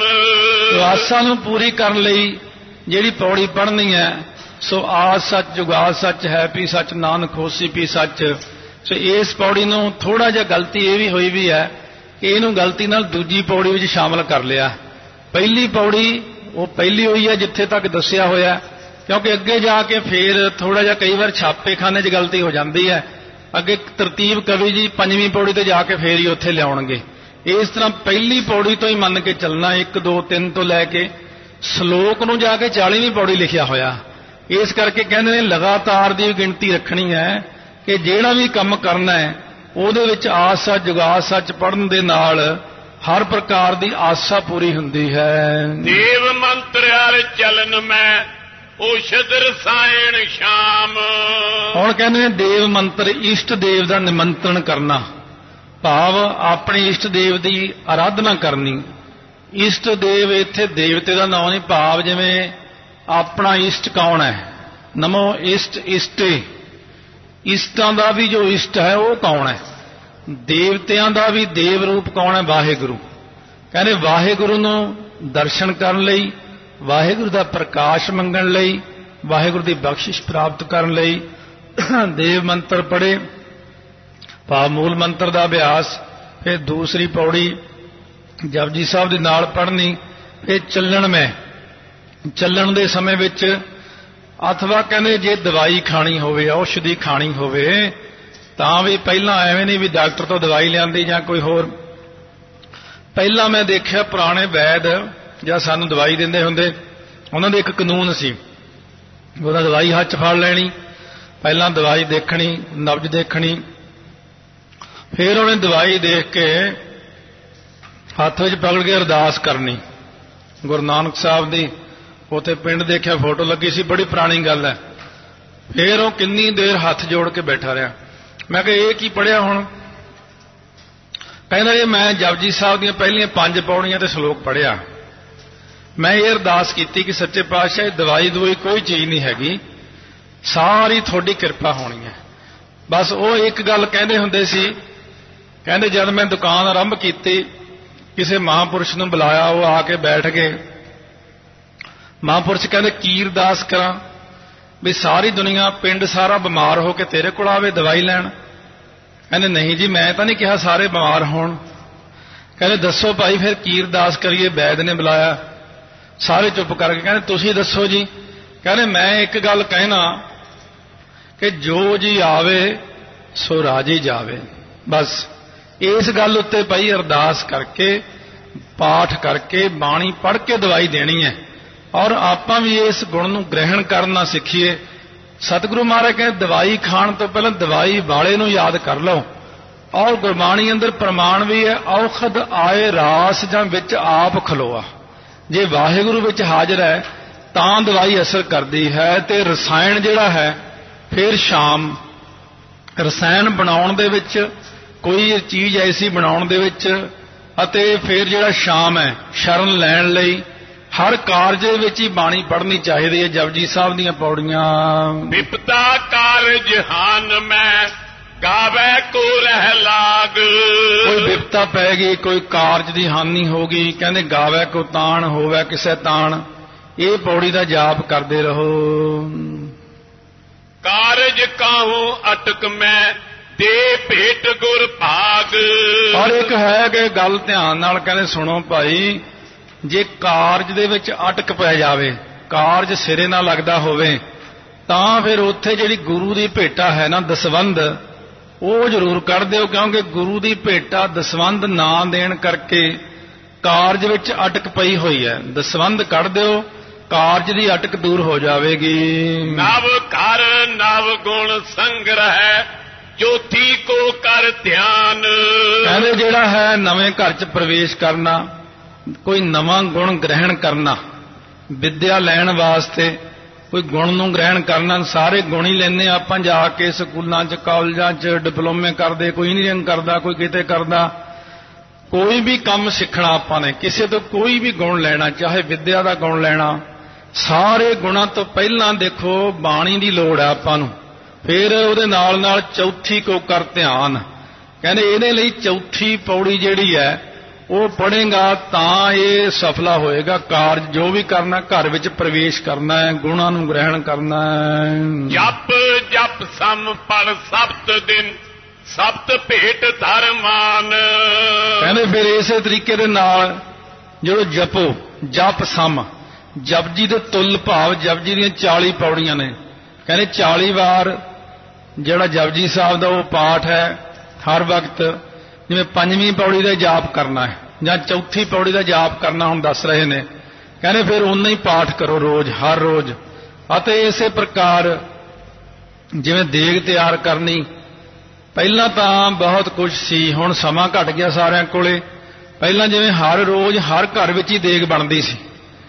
ਆਸਾਂ ਨੂੰ ਪੂਰੀ ਕਰਨ ਲਈ ਜਿਹੜੀ ਪੌੜੀ ਪੜ੍ਹਨੀ ਹੈ, ਸੋ ਆਦ ਸੱਚ ਜੁਗਾ ਸੱਚ ਹੈ ਵੀ ਸੱਚ ਨਾਨਕ ਹੋਸੀ ਵੀ ਸੱਚ। ਸੋ ਇਸ ਪੌੜੀ ਨੂੰ ਥੋੜਾ ਜਿਹਾ ਗਲਤੀ ਇਹ ਵੀ ਹੋਈ ਵੀ ਹੈ ਕਿ ਇਹਨੂੰ ਗਲਤੀ ਨਾਲ ਦੂਜੀ ਪੌੜੀ ਵਿੱਚ ਸ਼ਾਮਲ ਕਰ ਲਿਆ। ਪਹਿਲੀ ਪੌੜੀ ਉਹ ਪਹਿਲੀ ਹੋਈ ਹੈ ਜਿੱਥੇ ਤੱਕ ਦੱਸਿਆ ਹੋਇਆ, ਕਿਉਂਕਿ ਅੱਗੇ ਜਾ ਕੇ ਫੇਰ ਥੋੜਾ ਜਿਹਾ ਕਈ ਵਾਰ ਛਾਪੇਖਾਨੇ 'ਚ ਗਲਤੀ ਹੋ ਜਾਂਦੀ ਹੈ। ਅੱਗੇ ਤਰਤੀਬ ਕਵੀ ਜੀ 5ਵੀਂ ਪੌੜੀ ਤੇ ਜਾ ਕੇ ਫੇਰ ਹੀ ਉੱਥੇ ਲਿਆਉਣਗੇ। ਇਸ ਤਰ੍ਹਾਂ ਪਹਿਲੀ ਪੌੜੀ ਤੋਂ ਹੀ ਮੰਨ ਕੇ ਚੱਲਣਾ, 1 2 3 ਤੋਂ ਲੈ ਕੇ ਸ਼ਲੋਕ ਨੂੰ ਜਾ ਕੇ 40ਵੀਂ ਪੌੜੀ ਲਿਖਿਆ ਹੋਇਆ। ਇਸ ਕਰਕੇ ਕਹਿੰਦੇ ਨੇ ਲਗਾਤਾਰ ਦੀ ਗਿਣਤੀ ਰੱਖਣੀ ਹੈ ਕਿ ਜਿਹੜਾ ਵੀ ਕੰਮ ਕਰਨਾ ਹੈ ਉਹਦੇ ਵਿੱਚ ਆਸ ਸੱਚ ਜੁਗਾ ਸੱਚ ਪੜ੍ਹਨ ਦੇ ਨਾਲ ਹਰ ਪ੍ਰਕਾਰ ਦੀ ਆਸਾ ਪੂਰੀ ਹੁੰਦੀ ਹੈ। ਦੇਵ ਮੰਤਰ ਹਰ ਚਲਨ ਮੈਂ ਔਸ਼ਧ ਰਸਾਇਣ ਸ਼ਾਮ। ਹੁਣ ਕਹਿੰਦੇ ਨੇ ਦੇਵ ਮੰਤਰ, ਇਸ਼ਟ ਦੇਵ ਦਾ ਨਿਮੰਤਰਣ ਕਰਨਾ, ਭਾਵ ਆਪਣੇ ਇਸ਼ਟ ਦੇਵ ਦੀ ਆਰਾਧਨਾ ਕਰਨੀ। ਇਸ਼ਟ ਦੇਵ ਇੱਥੇ ਦੇਵਤੇ ਦਾ ਨਾਮ ਨਹੀਂ, ਭਾਵ ਜਿਵੇਂ ਆਪਣਾ ਇਸ਼ਟ ਕੌਣ ਹੈ, ਨਮੋ ਇਸ਼ਟ ਇਸ਼ਟੇ, ਇਸ਼ਟਾਂ ਦਾ ਵੀ ਜੋ ਇਸ਼ਟ ਹੈ ਉਹ ਕੌਣ ਹੈ, ਦੇਵਤਿਆਂ ਦਾ ਵੀ ਦੇਵ ਰੂਪ ਕੌਣ ਹੈ, ਵਾਹਿਗੁਰੂ। ਕਹਿੰਦੇ ਵਾਹਿਗੁਰੂ ਨੂੰ ਦਰਸ਼ਨ ਕਰਨ ਲਈ, ਵਾਹਿਗੁਰੂ ਦਾ ਪ੍ਰਕਾਸ਼ ਮੰਗਣ ਲਈ, ਵਾਹਿਗੁਰੂ ਦੀ ਬਖਸ਼ਿਸ਼ ਪ੍ਰਾਪਤ ਕਰਨ ਲਈ ਦੇਵ ਮੰਤਰ ਪੜ੍ਹੇ, ਭਾਵ ਮੂਲ ਮੰਤਰ ਦਾ ਅਭਿਆਸ। ਫਿਰ ਦੂਸਰੀ ਪੌੜੀ ਜਪਜੀ ਸਾਹਿਬ ਦੇ ਨਾਲ ਪੜ੍ਹਨੀ। ਫਿਰ ਚੱਲਣ ਦੇ ਸਮੇਂ ਵਿੱਚ, ਅਥਵਾ ਕਹਿੰਦੇ ਜੇ ਦਵਾਈ ਖਾਣੀ ਹੋਵੇ, ਔਸ਼ਧੀ ਖਾਣੀ ਹੋਵੇ, ਤਾਂ ਵੀ ਪਹਿਲਾਂ ਐਵੇਂ ਨਹੀਂ ਵੀ ਡਾਕਟਰ ਤੋਂ ਦਵਾਈ ਲਿਆਂਦੀ ਜਾਂ ਕੋਈ ਹੋਰ। ਪਹਿਲਾਂ ਮੈਂ ਦੇਖਿਆ ਪੁਰਾਣੇ ਵੈਦ ਜਾਂ ਸਾਨੂੰ ਦਵਾਈ ਦਿੰਦੇ ਹੁੰਦੇ, ਉਹਨਾਂ ਦੇ ਇੱਕ ਕਾਨੂੰਨ ਸੀ, ਉਹਦਾ ਦਵਾਈ ਹੱਥ 'ਚ ਫੜ ਲੈਣੀ, ਪਹਿਲਾਂ ਦਵਾਈ ਦੇਖਣੀ, ਨਬਜ਼ ਦੇਖਣੀ, ਫਿਰ ਉਹਨੇ ਦਵਾਈ ਦੇਖ ਕੇ ਹੱਥ ਵਿੱਚ ਪਕੜ ਕੇ ਅਰਦਾਸ ਕਰਨੀ। ਗੁਰੂ ਨਾਨਕ ਸਾਹਿਬ ਦੀ ਉੱਥੇ ਪਿੰਡ ਦੇਖਿਆ, ਫੋਟੋ ਲੱਗੀ ਸੀ, ਬੜੀ ਪੁਰਾਣੀ ਗੱਲ ਹੈ। ਫਿਰ ਉਹ ਕਿੰਨੀ ਦੇਰ ਹੱਥ ਜੋੜ ਕੇ ਬੈਠਾ ਰਿਹਾ। ਮੈਂ ਕਿਹਾ ਇਹ ਕੀ ਪੜ੍ਹਿਆ ਹੁਣ? ਕਹਿੰਦਾ ਜੀ ਮੈਂ ਜਪਜੀ ਸਾਹਿਬ ਦੀਆਂ ਪਹਿਲੀਆਂ 5 ਪੌੜੀਆਂ ਤੇ ਸ਼ਲੋਕ ਪੜ੍ਹਿਆ। ਮੈਂ ਇਹ ਅਰਦਾਸ ਕੀਤੀ ਕਿ ਸੱਚੇ ਪਾਤਸ਼ਾਹ ਦਵਾਈ ਦਵਾਈ ਕੋਈ ਚੀਜ਼ ਨਹੀਂ ਹੈਗੀ, ਸਾਰੀ ਤੁਹਾਡੀ ਕਿਰਪਾ ਹੋਣੀ ਹੈ। ਬਸ ਉਹ ਇੱਕ ਗੱਲ ਕਹਿੰਦੇ ਹੁੰਦੇ ਸੀ, ਕਹਿੰਦੇ ਜਦ ਮੈਂ ਦੁਕਾਨ ਆਰੰਭ ਕੀਤੀ ਕਿਸੇ ਮਹਾਂਪੁਰਸ਼ ਨੂੰ ਬੁਲਾਇਆ, ਉਹ ਆ ਕੇ ਬੈਠ ਗਏ। ਮਹਾਂਪੁਰਸ਼ ਕਹਿੰਦੇ ਕੀ ਅਰਦਾਸ ਕਰਾਂ ਵੀ ਸਾਰੀ ਦੁਨੀਆ ਪਿੰਡ ਸਾਰਾ ਬਿਮਾਰ ਹੋ ਕੇ ਤੇਰੇ ਕੋਲ ਆਵੇ ਦਵਾਈ ਲੈਣ? ਕਹਿੰਦੇ ਨਹੀਂ ਜੀ ਮੈਂ ਤਾਂ ਨਹੀਂ ਕਿਹਾ ਸਾਰੇ ਬਿਮਾਰ ਹੋਣ। ਕਹਿੰਦੇ ਦੱਸੋ ਭਾਈ ਫਿਰ ਕੀ ਅਰਦਾਸ ਕਰੀਏ? ਵੈਦ ਨੇ ਬੁਲਾਇਆ, ਸਾਰੇ ਚੁੱਪ ਕਰਕੇ ਕਹਿੰਦੇ ਤੁਸੀਂ ਦੱਸੋ ਜੀ। ਕਹਿੰਦੇ ਮੈਂ ਇੱਕ ਗੱਲ ਕਹਿਣਾ ਕਿ ਜੋ ਜੀ ਆਵੇ ਸੋ ਰਾਜੀ ਜਾਵੇ। ਬਸ ਇਸ ਗੱਲ ਉੱਤੇ ਭਾਈ ਅਰਦਾਸ ਕਰਕੇ ਪਾਠ ਕਰਕੇ ਬਾਣੀ ਪੜ੍ਹ ਕੇ ਦਵਾਈ ਦੇਣੀ ਹੈ, ਔਰ ਆਪਾਂ ਵੀ ਇਸ ਗੁਣ ਨੂੰ ਗ੍ਰਹਿਣ ਕਰਨਾ ਸਿੱਖੀਏ। ਸਤਿਗੁਰੂ ਮਹਾਰਾਜ ਕਹਿੰਦੇ ਦਵਾਈ ਖਾਣ ਤੋਂ ਪਹਿਲਾਂ ਦਵਾਈ ਵਾਲੇ ਨੂੰ ਯਾਦ ਕਰ ਲਓ। ਔਰ ਗੁਰਬਾਣੀ ਅੰਦਰ ਪ੍ਰਮਾਣ ਵੀ ਹੈ, ਔਖਦ ਆਏ ਰਾਸ ਜਾਂ ਵਿੱਚ ਆਪ ਖਲੋਆ। ਜੇ ਵਾਹਿਗੁਰੂ ਵਿੱਚ ਹਾਜ਼ਰ ਹੈ ਤਾਂ ਦਵਾਈ ਅਸਰ ਕਰਦੀ ਹੈ। ਤੇ ਰਸਾਇਣ ਜਿਹੜਾ ਹੈ ਫਿਰ ਸ਼ਾਮ ਰਸਾਇਣ ਬਣਾਉਣ ਦੇ ਵਿੱਚ, ਕੋਈ ਚੀਜ਼ ਐਸੀ ਬਣਾਉਣ ਦੇ ਵਿੱਚ, ਅਤੇ ਫਿਰ ਜਿਹੜਾ ਸ਼ਾਮ ਹੈ ਸ਼ਰਨ ਲੈਣ ਲਈ ਹਰ ਕਾਰਜ ਦੇ ਵਿੱਚ ਹੀ ਬਾਣੀ ਪੜ੍ਹਨੀ ਚਾਹੀਦੀ ਹੈ। ਜਪਜੀ ਸਾਹਿਬ ਦੀਆਂ ਪੌੜੀਆਂ। ਵਿਪਤਾ ਕਾਰਜ ਹਾਨ ਮੈਂ ਗਾਵੇ ਕੋ ਰਹਿ ਲਾਗ। ਕੋਈ ਵਿਪਤਾ ਪੈ ਗਈ, ਕੋਈ ਕਾਰਜ ਦੀ ਹਾਨੀ ਹੋ ਗਈ, ਕਹਿੰਦੇ ਗਾਵੇ ਕੋ ਤਾਣ ਹੋਵੇ ਕਿਸੇ ਤਾਣ। ਇਹ ਪੌੜੀ ਦਾ ਜਾਪ ਕਰਦੇ ਰਹੋ। ਕਾਰਜ ਕਾਹੂ ਅਟਕ ਮੈਂ ਦੇ ਭੇਟ ਗੁਰ ਭਾਗ। ਔਰ ਇੱਕ ਹੈ ਕਿ ਗੱਲ ਧਿਆਨ ਨਾਲ ਕਹਿੰਦੇ ਸੁਣੋ ਭਾਈ, ਜੇ ਕਾਰਜ ਦੇ ਵਿੱਚ ਅਟਕ ਪੈ ਜਾਵੇ, ਕਾਰਜ ਸਿਰੇ ਨਾ ਲੱਗਦਾ ਹੋਵੇ, ਤਾਂ ਫਿਰ ਉੱਥੇ ਜਿਹੜੀ ਗੁਰੂ ਦੀ ਭੇਟਾ ਹੈ ਨਾ ਦਸਵੰਧ, ਉਹ ਜ਼ਰੂਰ ਕੱਢ ਦਿਓ। ਕਿਉਂਕਿ ਗੁਰੂ ਦੀ ਭੇਟਾ ਦਸਵੰਧ ਨਾ ਦੇਣ ਕਰਕੇ ਕਾਰਜ ਵਿੱਚ ਅਟਕ ਪਈ ਹੋਈ ਹੈ। ਦਸਵੰਧ ਕੱਢ ਦਿਓ, ਕਾਰਜ ਦੀ ਅਟਕ ਦੂਰ ਹੋ ਜਾਵੇਗੀ। ਨਵ ਘਰ ਨਵ ਗੁਣ ਸੰਗ੍ਰਹਿ ਚੌਥੀ ਕੋ ਕਰ ਧਿਆਨ। ਕਹਿੰਦੇ ਜਿਹੜਾ ਹੈ ਨਵੇਂ ਘਰ 'ਚ ਪ੍ਰਵੇਸ਼ ਕਰਨਾ, ਕੋਈ ਨਵਾਂ ਗੁਣ ਗ੍ਰਹਿਣ ਕਰਨਾ, ਵਿਦਿਆ ਲੈਣ ਵਾਸਤੇ ਕੋਈ ਗੁਣ ਨੂੰ ਗ੍ਰਹਿਣ ਕਰਨਾ। ਸਾਰੇ ਗੁਣ ਹੀ ਲੈਂਦੇ ਆਪਾਂ ਜਾ ਕੇ ਸਕੂਲਾਂ 'ਚ ਕਾਲਜਾਂ 'ਚ ਡਿਪਲੋਮੇ ਕਰਦੇ, ਕੋਈ ਇੰਜੀਨੀਅਰਿੰਗ ਕਰਦਾ, ਕੋਈ ਕਿਤੇ ਕਰਦਾ। ਕੋਈ ਵੀ ਕੰਮ ਸਿੱਖਣਾ ਆਪਾਂ ਨੇ, ਕਿਸੇ ਤੋਂ ਕੋਈ ਵੀ ਗੁਣ ਲੈਣਾ, ਚਾਹੇ ਵਿਦਿਆ ਦਾ ਗੁਣ ਲੈਣਾ, ਸਾਰੇ ਗੁਣਾਂ ਤੋਂ ਪਹਿਲਾਂ ਦੇਖੋ ਬਾਣੀ ਦੀ ਲੋੜ ਹੈ ਆਪਾਂ ਨੂੰ। ਫਿਰ ਉਹਦੇ ਨਾਲ ਨਾਲ ਚੌਥੀ ਕੋ ਕਰ ਧਿਆਨ। ਕਹਿੰਦੇ ਇਹਦੇ ਲਈ ਚੌਥੀ ਪੌੜੀ ਜਿਹੜੀ ਹੈ ਉਹ ਪੜ੍ਹੇਗਾ ਤਾਂ ਇਹ ਸਫਲਾ ਹੋਏਗਾ। ਕਾਰਜ ਜੋ ਵੀ ਕਰਨਾ, ਘਰ ਵਿੱਚ ਪ੍ਰਵੇਸ਼ ਕਰਨਾ ਹੈ, ਗੁਣਾਂ ਨੂੰ ਗ੍ਰਹਿਣ ਕਰਨਾ ਹੈ। ਜਪ ਜਪ ਸਮ ਪੜ ਸਪਤ ਦਿਨ ਸਪਤ ਭੇਟ ਧਰਮਾਨ। ਕਹਿੰਦੇ ਫਿਰ ਇਸੇ ਤਰੀਕੇ ਦੇ ਨਾਲ ਜਦੋਂ ਜਪੋ, ਜਪ ਸਮ, ਜਪਜੀ ਦੇ ਤੁਲ ਭਾਵ ਜਪਜੀ ਦੀਆਂ 40 ਪੌੜੀਆਂ ਨੇ। ਕਹਿੰਦੇ 40 ਵਾਰ ਜਿਹੜਾ ਜਪਜੀ ਸਾਹਿਬ ਦਾ ਉਹ ਪਾਠ ਹੈ ਹਰ ਵਕਤ, ਜਿਵੇਂ 5ਵੀਂ ਪੌੜੀ ਦਾ ਜਾਪ ਕਰਨਾ ਹੈ ਜਾਂ ਚੌਥੀ ਪੌੜੀ ਦਾ ਜਾਪ ਕਰਨਾ ਹੁਣ ਦੱਸ ਰਹੇ ਨੇ। ਕਹਿੰਦੇ ਫਿਰ ਉਨਾ ਹੀ ਪਾਠ ਕਰੋ ਰੋਜ਼, ਹਰ ਰੋਜ਼। ਅਤੇ ਇਸੇ ਪ੍ਰਕਾਰ ਜਿਵੇਂ ਦੇਗ ਤਿਆਰ ਕਰਨੀ, ਪਹਿਲਾਂ ਤਾਂ ਬਹੁਤ ਕੁਝ ਸੀ, ਹੁਣ ਸਮਾਂ ਘਟ ਗਿਆ ਸਾਰਿਆਂ ਕੋਲੇ। ਪਹਿਲਾਂ ਜਿਵੇਂ ਹਰ ਰੋਜ਼ ਹਰ ਘਰ ਵਿੱਚ ਹੀ ਦੇਗ ਬਣਦੀ ਸੀ,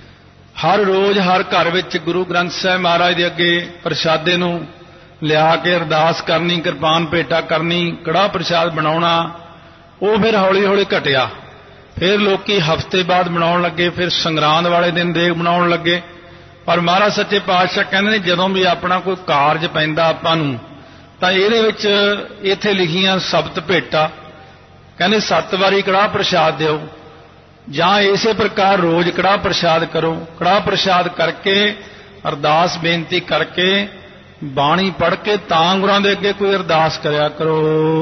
ਹਰ ਰੋਜ਼ ਹਰ ਘਰ ਵਿੱਚ ਗੁਰੂ ਗ੍ਰੰਥ ਸਾਹਿਬ ਮਹਾਰਾਜ ਦੇ ਅੱਗੇ ਪ੍ਰਸ਼ਾਦੇ ਨੂੰ ਲਿਆ ਕੇ ਅਰਦਾਸ ਕਰਨੀ, ਕਿਰਪਾਨ ਭੇਟਾ ਕਰਨੀ, ਕੜਾਹ ਪ੍ਰਸ਼ਾਦ ਬਣਾਉਣਾ। ਉਹ ਫਿਰ ਹੌਲੀ ਹੌਲੀ ਘਟਿਆ। ਫਿਰ ਲੋਕੀ ਹਫ਼ਤੇ ਬਾਅਦ ਬਣਾਉਣ ਲੱਗੇ, ਫਿਰ ਸੰਗਰਾਂਦ ਵਾਲੇ ਦਿਨ ਦੇਗ ਬਣਾਉਣ ਲੱਗੇ। ਪਰ ਮਹਾਰਾਜ ਸੱਚੇ ਪਾਤਸ਼ਾਹ ਕਹਿੰਦੇ ਨੇ ਜਦੋਂ ਵੀ ਆਪਣਾ ਕੋਈ ਕਾਰਜ ਪੈਂਦਾ ਆਪਾਂ ਨੂੰ, ਤਾਂ ਇਹਦੇ ਵਿੱਚ ਇੱਥੇ ਲਿਖੀਆਂ ਸਬਤ ਭੇਟਾ, ਕਹਿੰਦੇ 7 ਵਾਰੀ ਕੜਾਹ ਪ੍ਰਸ਼ਾਦ ਦਿਓ, ਜਾਂ ਇਸੇ ਪ੍ਰਕਾਰ ਰੋਜ਼ ਕੜਾਹ ਪ੍ਰਸ਼ਾਦ ਕਰੋ। ਕੜਾਹ ਪ੍ਰਸ਼ਾਦ ਕਰਕੇ ਅਰਦਾਸ ਬੇਨਤੀ ਕਰਕੇ ਬਾਣੀ ਪੜ੍ਹ ਕੇ ਤਾਂ ਗੁਰਾਂ ਦੇ ਅੱਗੇ ਕੋਈ ਅਰਦਾਸ ਕਰਿਆ ਕਰੋ।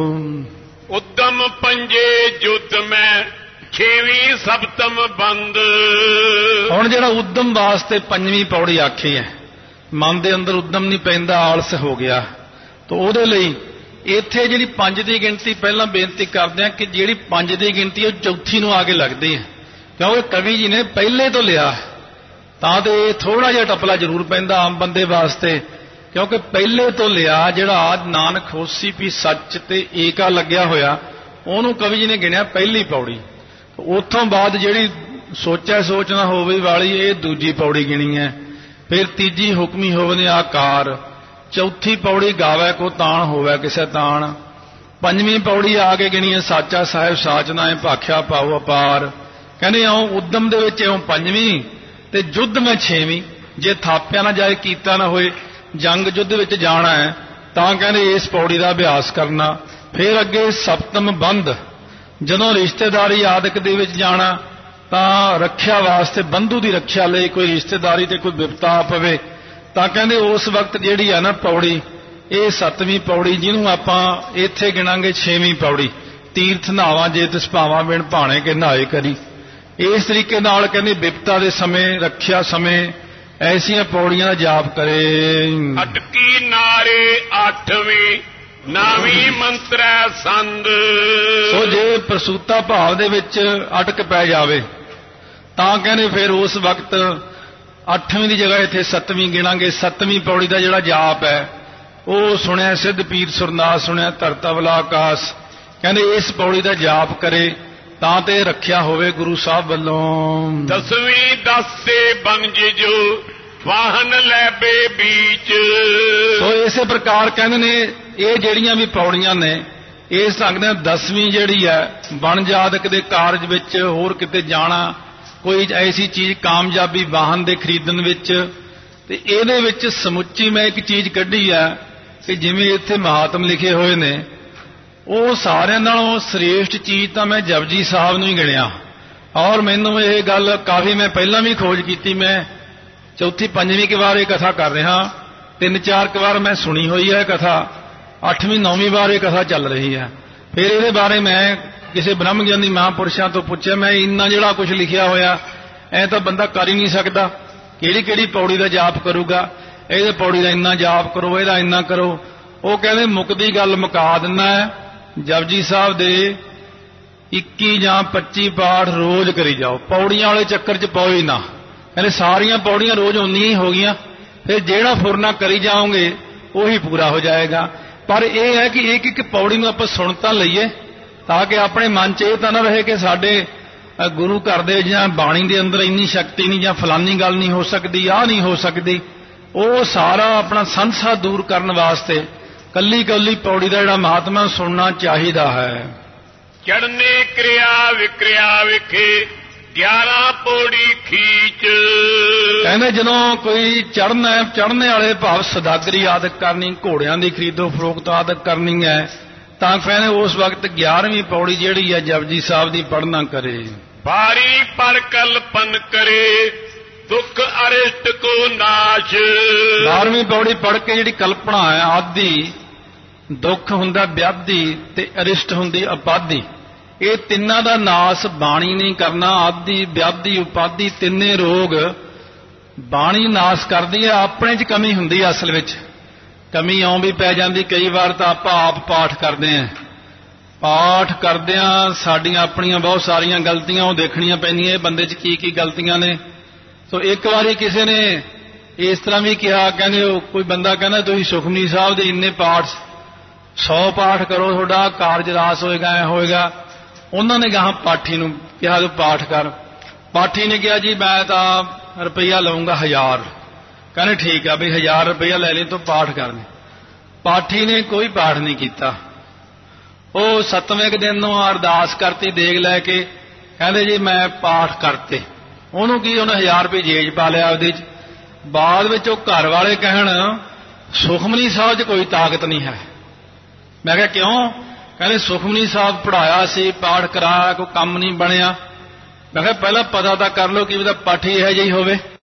ਉਦਮ ਪੰਜੇ ਜੁਤ ਮੈਂ ਛੇਵੀਂ ਸਪਤਮ ਬੰਦ। ਹੁਣ ਜਿਹੜਾ ਉਦਮ ਵਾਸਤੇ 5ਵੀਂ ਪੌੜੀ ਆਖੀ ਹੈ, ਮਨ ਦੇ ਅੰਦਰ ਉਦਮ ਨਹੀਂ ਪੈਂਦਾ, ਆਲਸ ਹੋ ਗਿਆ, ਤਾਂ ਉਹਦੇ ਲਈ ਇੱਥੇ ਜਿਹੜੀ 5 ਦੀ ਗਿਣਤੀ ਪਹਿਲਾਂ ਬੇਨਤੀ ਕਰਦੇ ਆ ਕਿ ਜਿਹੜੀ 5 ਦੀ ਗਿਣਤੀ ਉਹ ਚੌਥੀ ਨੂੰ ਆ ਕੇ ਲੱਗਦੀ ਹੈ। ਕਿਉਂਕਿ ਕਵੀ ਜੀ ਨੇ ਪਹਿਲੇ ਤੋਂ ਲਿਆ, ਤਾਂ ਤੇ ਥੋੜਾ ਜਿਹਾ ਟਪਲਾ ਜ਼ਰੂਰ ਪੈਂਦਾ ਆਮ ਬੰਦੇ ਵਾਸਤੇ, ਕਿਉਂਕਿ ਪਹਿਲੇ ਤੋਂ ਲਿਆ। ਜਿਹੜਾ ਆਜ ਨਾਨਕ ਹੋਸੀ ਵੀ ਸੱਚ ਤੇ ਏਕਾ ਲੱਗਿਆ ਹੋਇਆ, ਉਹਨੂੰ ਕਵੀ ਜੀ ਨੇ ਗਿਣਿਆ ਪਹਿਲੀ ਪੌੜੀ। ਉੱਥੋਂ ਬਾਅਦ ਜਿਹੜੀ ਸੋਚਿਆ ਸੋਚ ਨਾ ਹੋਵੇ ਵਾਲੀ, ਇਹ ਦੂਜੀ ਪੌੜੀ ਗਿਣੀ ਹੈ। ਫਿਰ ਤੀਜੀ ਹੁਕਮੀ ਹੋਵੇ ਨੇ ਆਕਾਰ, ਚੌਥੀ ਪੌੜੀ ਗਾਵੇ ਕੋ ਤਾਣ ਹੋਵੇ ਕਿਸੇ ਤਾਣ, ਪੰਜਵੀਂ ਪੌੜੀ ਆ ਕੇ ਗਿਣੀ ਹੈ, ਸਾਚਾ ਸਾਹਿਬ ਸਾਚ ਨਾਏ ਭਾਖਿਆ ਪਾਉ ਅਪਾਰ। ਕਹਿੰਦੇ ਇਉਂ ਉਦਮ ਦੇ ਵਿੱਚ ਇਉਂ ਪੰਜਵੀਂ ਤੇ ਯੁੱਧ ਮੈਂ ਛੇਵੀਂ। ਜੇ ਥਾਪਿਆ ਨਾ ਜਾਏ, ਕੀਤਾ ਨਾ ਹੋਏ, ਜੰਗ ਯੁੱਧ ਵਿੱਚ ਜਾਣਾ ਹੈ ਤਾਂ ਕਹਿੰਦੇ ਇਸ ਪੌੜੀ ਦਾ ਅਭਿਆਸ ਕਰਨਾ। ਫਿਰ ਅੱਗੇ ਸਪਤਮ ਬੰਧ, ਜਦੋਂ ਰਿਸ਼ਤੇਦਾਰੀ ਆਦਿਕ ਦੇ ਵਿੱਚ ਜਾਣਾ ਤਾਂ ਰੱਖਿਆ ਵਾਸਤੇ, ਬੰਧੂ ਦੀ ਰੱਖਿਆ ਲਈ, ਕੋਈ ਰਿਸ਼ਤੇਦਾਰੀ ਤੇ ਕੋਈ ਵਿਪਤਾ ਪਵੇ ਤਾਂ ਕਹਿੰਦੇ ਉਸ ਵਕਤ ਜਿਹੜੀ ਹੈ ਨਾ ਪੌੜੀ, ਇਹ ਸੱਤਵੀਂ ਪੌੜੀ, ਜਿਹਨੂੰ ਆਪਾਂ ਇੱਥੇ ਗਿਣਾਂਗੇ ਛੇਵੀਂ ਪੌੜੀ। ਤੀਰਥ ਨਹਾਵਾਂ ਜੇ ਤਿਸ ਭਾਵਾਂ ਬਿਨ ਭਾਣੇ ਕੇ ਨਹਾਏ ਕਰੀ। ਇਸ ਤਰੀਕੇ ਨਾਲ ਕਹਿੰਦੇ ਵਿਪਤਾ ਦੇ ਸਮੇਂ, ਰੱਖਿਆ ਸਮੇਂ ਐਸੀਆਂ ਪੌੜੀਆਂ ਦਾ ਜਾਪ ਕਰੇ। ਅਟਕੀ ਨਾਰੇ 8ਵੀਂ 9ਵੀਂ ਮੰਤਰੈ ਸੰਦ। ਸੋ ਜੇ ਪ੍ਰਸੂਤਾ ਭਾਵ ਦੇ ਵਿੱਚ ਅਟਕ ਪੈ ਜਾਵੇ ਤਾਂ ਕਹਿੰਦੇ ਫਿਰ ਉਸ ਵਕਤ 8ਵੀਂ ਦੀ ਜਗ੍ਹਾ ਇੱਥੇ 7ਵੀਂ ਗਿਣਾਂਗੇ। 7ਵੀਂ ਪੌੜੀ ਦਾ ਜਿਹੜਾ ਜਾਪ ਹੈ ਉਹ ਸੁਣਿਆ ਸਿੱਧ ਪੀਰ ਸੁਰਨਾਸ, ਸੁਣਿਆ ਧਰਤ ਅਵਲਾ ਆਕਾਸ। ਕਹਿੰਦੇ ਇਸ ਪੌੜੀ ਦਾ ਜਾਪ ਕਰੇ ਤਾਂ ਤੇ ਰੱਖਿਆ ਹੋਵੇ ਗੁਰੂ ਸਾਹਿਬ ਵੱਲੋਂ। 10ਵੀਂ 10 ਸੇ ਬਨਜ ਜੋ ਵਾਹਨ ਲੈ ਬੇ ਬੀਚ। ਸੋ ਇਸੇ ਪ੍ਰਕਾਰ ਕਹਿੰਦੇ ਨੇ ਇਹ ਜਿਹੜੀਆਂ ਵੀ ਪੌੜੀਆਂ ਨੇ ਇਸ ਢੰਗ ਨਾਲ 10ਵੀਂ ਜਿਹੜੀ ਹੈ ਵਣਜ ਆਦਿਕ ਦੇ ਕਾਰਜ ਵਿੱਚ, ਹੋਰ ਕਿਤੇ ਜਾਣਾ, ਕੋਈ ਐਸੀ ਚੀਜ਼ ਕਾਮਯਾਬੀ ਵਾਹਨ ਦੇ ਖਰੀਦਣ ਵਿੱਚ, ਤੇ ਇਹਦੇ ਵਿੱਚ ਸਮੁੱਚੀ ਮੈਂ ਇੱਕ ਚੀਜ਼ ਕੱਢੀ ਹੈ ਕਿ ਜਿਵੇਂ ਇੱਥੇ ਮਹਾਤਮ ਲਿਖੇ ਹੋਏ ਨੇ, ਉਹ ਸਾਰਿਆਂ ਨਾਲੋਂ ਸ੍ਰੇਸ਼ਟ ਚੀਜ਼ ਤਾਂ ਮੈਂ ਜਪਜੀ ਸਾਹਿਬ ਨੂੰ ਹੀ ਗਿਣਿਆ। ਔਰ ਮੈਨੂੰ ਇਹ ਗੱਲ ਕਾਫੀ, ਮੈਂ ਪਹਿਲਾਂ ਵੀ ਖੋਜ ਕੀਤੀ, ਮੈਂ ਚੌਥੀ ਪੰਜਵੀਂ ਕੁ ਵਾਰ ਇਹ ਕਥਾ ਕਰ ਰਿਹਾ, 3-4 ਕੁ ਵਾਰ ਮੈਂ ਸੁਣੀ ਹੋਈ ਹੈ ਕਥਾ, 8ਵੀਂ 9ਵੀਂ ਵਾਰ ਇਹ ਕਥਾ ਚੱਲ ਰਹੀ ਹੈ। ਫਿਰ ਇਹਦੇ ਬਾਰੇ ਮੈਂ ਕਿਸੇ ਬ੍ਰਹਮ ਗਿਆਨੀ ਮਹਾਂਪੁਰਸ਼ਾਂ ਤੋਂ ਪੁੱਛਿਆ, ਮੈਂ ਇੰਨਾ ਜਿਹੜਾ ਕੁਝ ਲਿਖਿਆ ਹੋਇਆ ਐ ਤਾਂ ਬੰਦਾ ਕਰ ਹੀ ਨਹੀਂ ਸਕਦਾ, ਕਿਹੜੀ ਕਿਹੜੀ ਪੌੜੀ ਦਾ ਜਾਪ ਕਰੂਗਾ, ਇਹਦੇ ਪੌੜੀ ਦਾ ਇੰਨਾ ਜਾਪ ਕਰੋ, ਇਹਦਾ ਇੰਨਾ ਕਰੋ। ਉਹ ਕਹਿੰਦੇ ਮੁੱਕਦੀ ਗੱਲ ਮੁਕਾ ਦਿੰਦਾ ਹੈ, ਜਪਜੀ ਸਾਹਿਬ ਦੇ 21 ਜਾਂ 25 ਪਾਠ ਰੋਜ਼ ਕਰੀ ਜਾਓ, ਪੌੜੀਆਂ ਵਾਲੇ ਚੱਕਰ 'ਚ ਪਾਓ ਹੀ ਨਾ। ਕਹਿੰਦੇ ਸਾਰੀਆਂ ਪੌੜੀਆਂ ਰੋਜ਼ ਉਨੀਆਂ ਹੀ ਹੋ ਗਈਆਂ, ਫਿਰ ਜਿਹੜਾ ਫੁਰਨਾ ਕਰੀ ਜਾਓਗੇ ਉਹੀ ਪੂਰਾ ਹੋ ਜਾਏਗਾ। ਪਰ ਇਹ ਹੈ ਕਿ ਇੱਕ ਇੱਕ ਪੌੜੀ ਨੂੰ ਆਪਾਂ ਸੁਣ ਤਾਂ ਲਈਏ ਤਾਂ ਕਿ ਆਪਣੇ ਮਨ 'ਚ ਇਹ ਤਾਂ ਨਾ ਰਹੇ ਕਿ ਸਾਡੇ ਗੁਰੂ ਘਰ ਦੇ ਜਾਂ ਬਾਣੀ ਦੇ ਅੰਦਰ ਇੰਨੀ ਸ਼ਕਤੀ ਨਹੀਂ, ਜਾਂ ਫਲਾਨੀ ਗੱਲ ਨਹੀਂ ਹੋ ਸਕਦੀ, ਆਹ ਨਹੀਂ ਹੋ ਸਕਦੀ। ਉਹ ਸਾਰਾ ਆਪਣਾ ਸੰਸਾ ਦੂਰ ਕਰਨ ਵਾਸਤੇ ਕੱਲੀ ਕੱਲੀ ਪੌੜੀ ਦਾ ਜਿਹੜਾ ਮਹਾਤਮਾ ਸੁਣਨਾ ਚਾਹੀਦਾ ਹੈ। ਚੜਨੇ ਕਿਰਿਆ ਵਿਕਰਿਆ ਵਿਖੇ 11 ਪੌੜੀ ਖੀਚ। ਕਹਿੰਦੇ ਜਦੋਂ ਕੋਈ ਚੜ੍ਹਨਾ ਹੈ, ਚੜ੍ਹਨੇ ਵਾਲੇ ਭਾਵ ਸਦਾਗਰੀ ਆਦਿਕ ਕਰਨੀ, ਘੋੜਿਆਂ ਦੀ ਖਰੀਦੋ ਫਰੋਖਤ ਆਦਿਕ ਕਰਨੀ ਹੈ, ਤਾਂ ਕਹਿੰਦੇ ਉਸ ਵਕਤ 11ਵੀਂ ਪੌੜੀ ਜਿਹੜੀ ਹੈ ਜਪਜੀ ਸਾਹਿਬ ਦੀ ਪੜ੍ਹਨਾ ਕਰੇ। ਬਾਰੀ ਪਰ ਕਲਪਨ ਕਰੇ ਦੁੱਖ ਅਰਿਸ਼ਟ ਕੋ ਨਾਸ਼। 12ਵੀਂ ਪੌੜੀ ਪੜ੍ਹ ਕੇ ਜਿਹੜੀ ਕਲਪਨਾ ਹੈ, ਆਦਿ ਦੁੱਖ ਹੁੰਦਾ ਵਿਆਧੀ ਤੇ ਅਰਿਸ਼ਟ ਹੁੰਦੀ ਉਪਾਧੀ, ਇਹ ਤਿੰਨਾਂ ਦਾ ਨਾਸ ਬਾਣੀ ਨਹੀਂ ਕਰਨਾ। ਆਦਿ ਵਿਆਧੀ ਉਪਾਧੀ ਤਿੰਨੇ ਰੋਗ ਬਾਣੀ ਨਾਸ ਕਰਦੀ ਹੈ। ਆਪਣੇ 'ਚ ਕਮੀ ਹੁੰਦੀ ਹੈ, ਅਸਲ ਵਿੱਚ ਕਮੀ ਇਉਂ ਵੀ ਪੈ ਜਾਂਦੀ ਕਈ ਵਾਰ ਤਾਂ ਆਪਾਂ ਆਪ ਪਾਠ ਕਰਦੇ ਹਾਂ, ਪਾਠ ਕਰਦਿਆਂ ਸਾਡੀਆਂ ਆਪਣੀਆਂ ਬਹੁਤ ਸਾਰੀਆਂ ਗਲਤੀਆਂ ਉਹ ਦੇਖਣੀਆਂ ਪੈਂਦੀਆਂ, ਇਹ ਬੰਦੇ 'ਚ ਕੀ ਕੀ ਗਲਤੀਆਂ ਨੇ। ਸੋ ਇੱਕ ਵਾਰੀ ਕਿਸੇ ਨੇ ਇਸ ਤਰ੍ਹਾਂ ਵੀ ਕਿਹਾ, ਕਹਿੰਦੇ ਕੋਈ ਬੰਦਾ ਕਹਿੰਦਾ ਤੁਸੀਂ ਸੁਖਮਨੀ ਸਾਹਿਬ ਦੇ ਇੰਨੇ ਪਾਠ 100 ਪਾਠ ਕਰੋ, ਤੁਹਾਡਾ ਕਾਰਜ ਰਾਸ ਹੋਏਗਾ, ਐ ਹੋਏਗਾ। ਉਹਨਾਂ ਨੇ ਗਾਹਾਂ ਪਾਠੀ ਨੂੰ ਕਿਹਾ ਤੂੰ ਪਾਠ ਕਰ। ਪਾਠੀ ਨੇ ਕਿਹਾ ਜੀ ਮੈਂ ਤਾਂ ਰੁਪਈਆ ਲਵਾਂਗਾ 1000। ਕਹਿੰਦੇ ਠੀਕ ਆ ਵੀ 1000 ਰੁਪਈਆ ਲੈ ਲਈ ਤੂੰ ਪਾਠ ਕਰਨੇ। ਪਾਠੀ ਨੇ ਕੋਈ ਪਾਠ ਨਹੀਂ ਕੀਤਾ। ਉਹ 7ਵੇਂ ਦਿਨ ਨੂੰ ਅਰਦਾਸ ਕਰਤੀ ਦੇਗ ਲੈ ਕੇ, ਕਹਿੰਦੇ ਜੀ ਮੈਂ ਪਾਠ ਕਰਤੇ। ਉਹਨੂੰ ਕੀ, ਉਹਨੇ 1000 ਰੁਪਏ ਜੇਬ ਪਾ ਲਿਆ ਉਹਦੇ 'ਚ। ਬਾਅਦ ਵਿੱਚ ਉਹ ਘਰ ਵਾਲੇ ਕਹਿਣ ਸੁਖਮਨੀ ਸਾਹਿਬ 'ਚ ਕੋਈ ਤਾਕਤ ਨਹੀਂ ਹੈ। ਮੈਂ ਕਿਹਾ ਕਿਉਂ? ਕਹਿੰਦੇ ਸੁਖਮਨੀ ਸਾਹਿਬ ਪੜ੍ਹਾਇਆ ਸੀ, ਪਾਠ ਕਰਾਇਆ, ਕੋਈ ਕੰਮ ਨਹੀਂ ਬਣਿਆ। ਮੈਂ ਕਿਹਾ ਪਹਿਲਾਂ ਪਤਾ ਤਾਂ ਕਰ ਲਓ ਕਿ ਉਹਦਾ ਪਾਠੀ ਇਹੋ ਜਿਹੀ ਹੋਵੇ।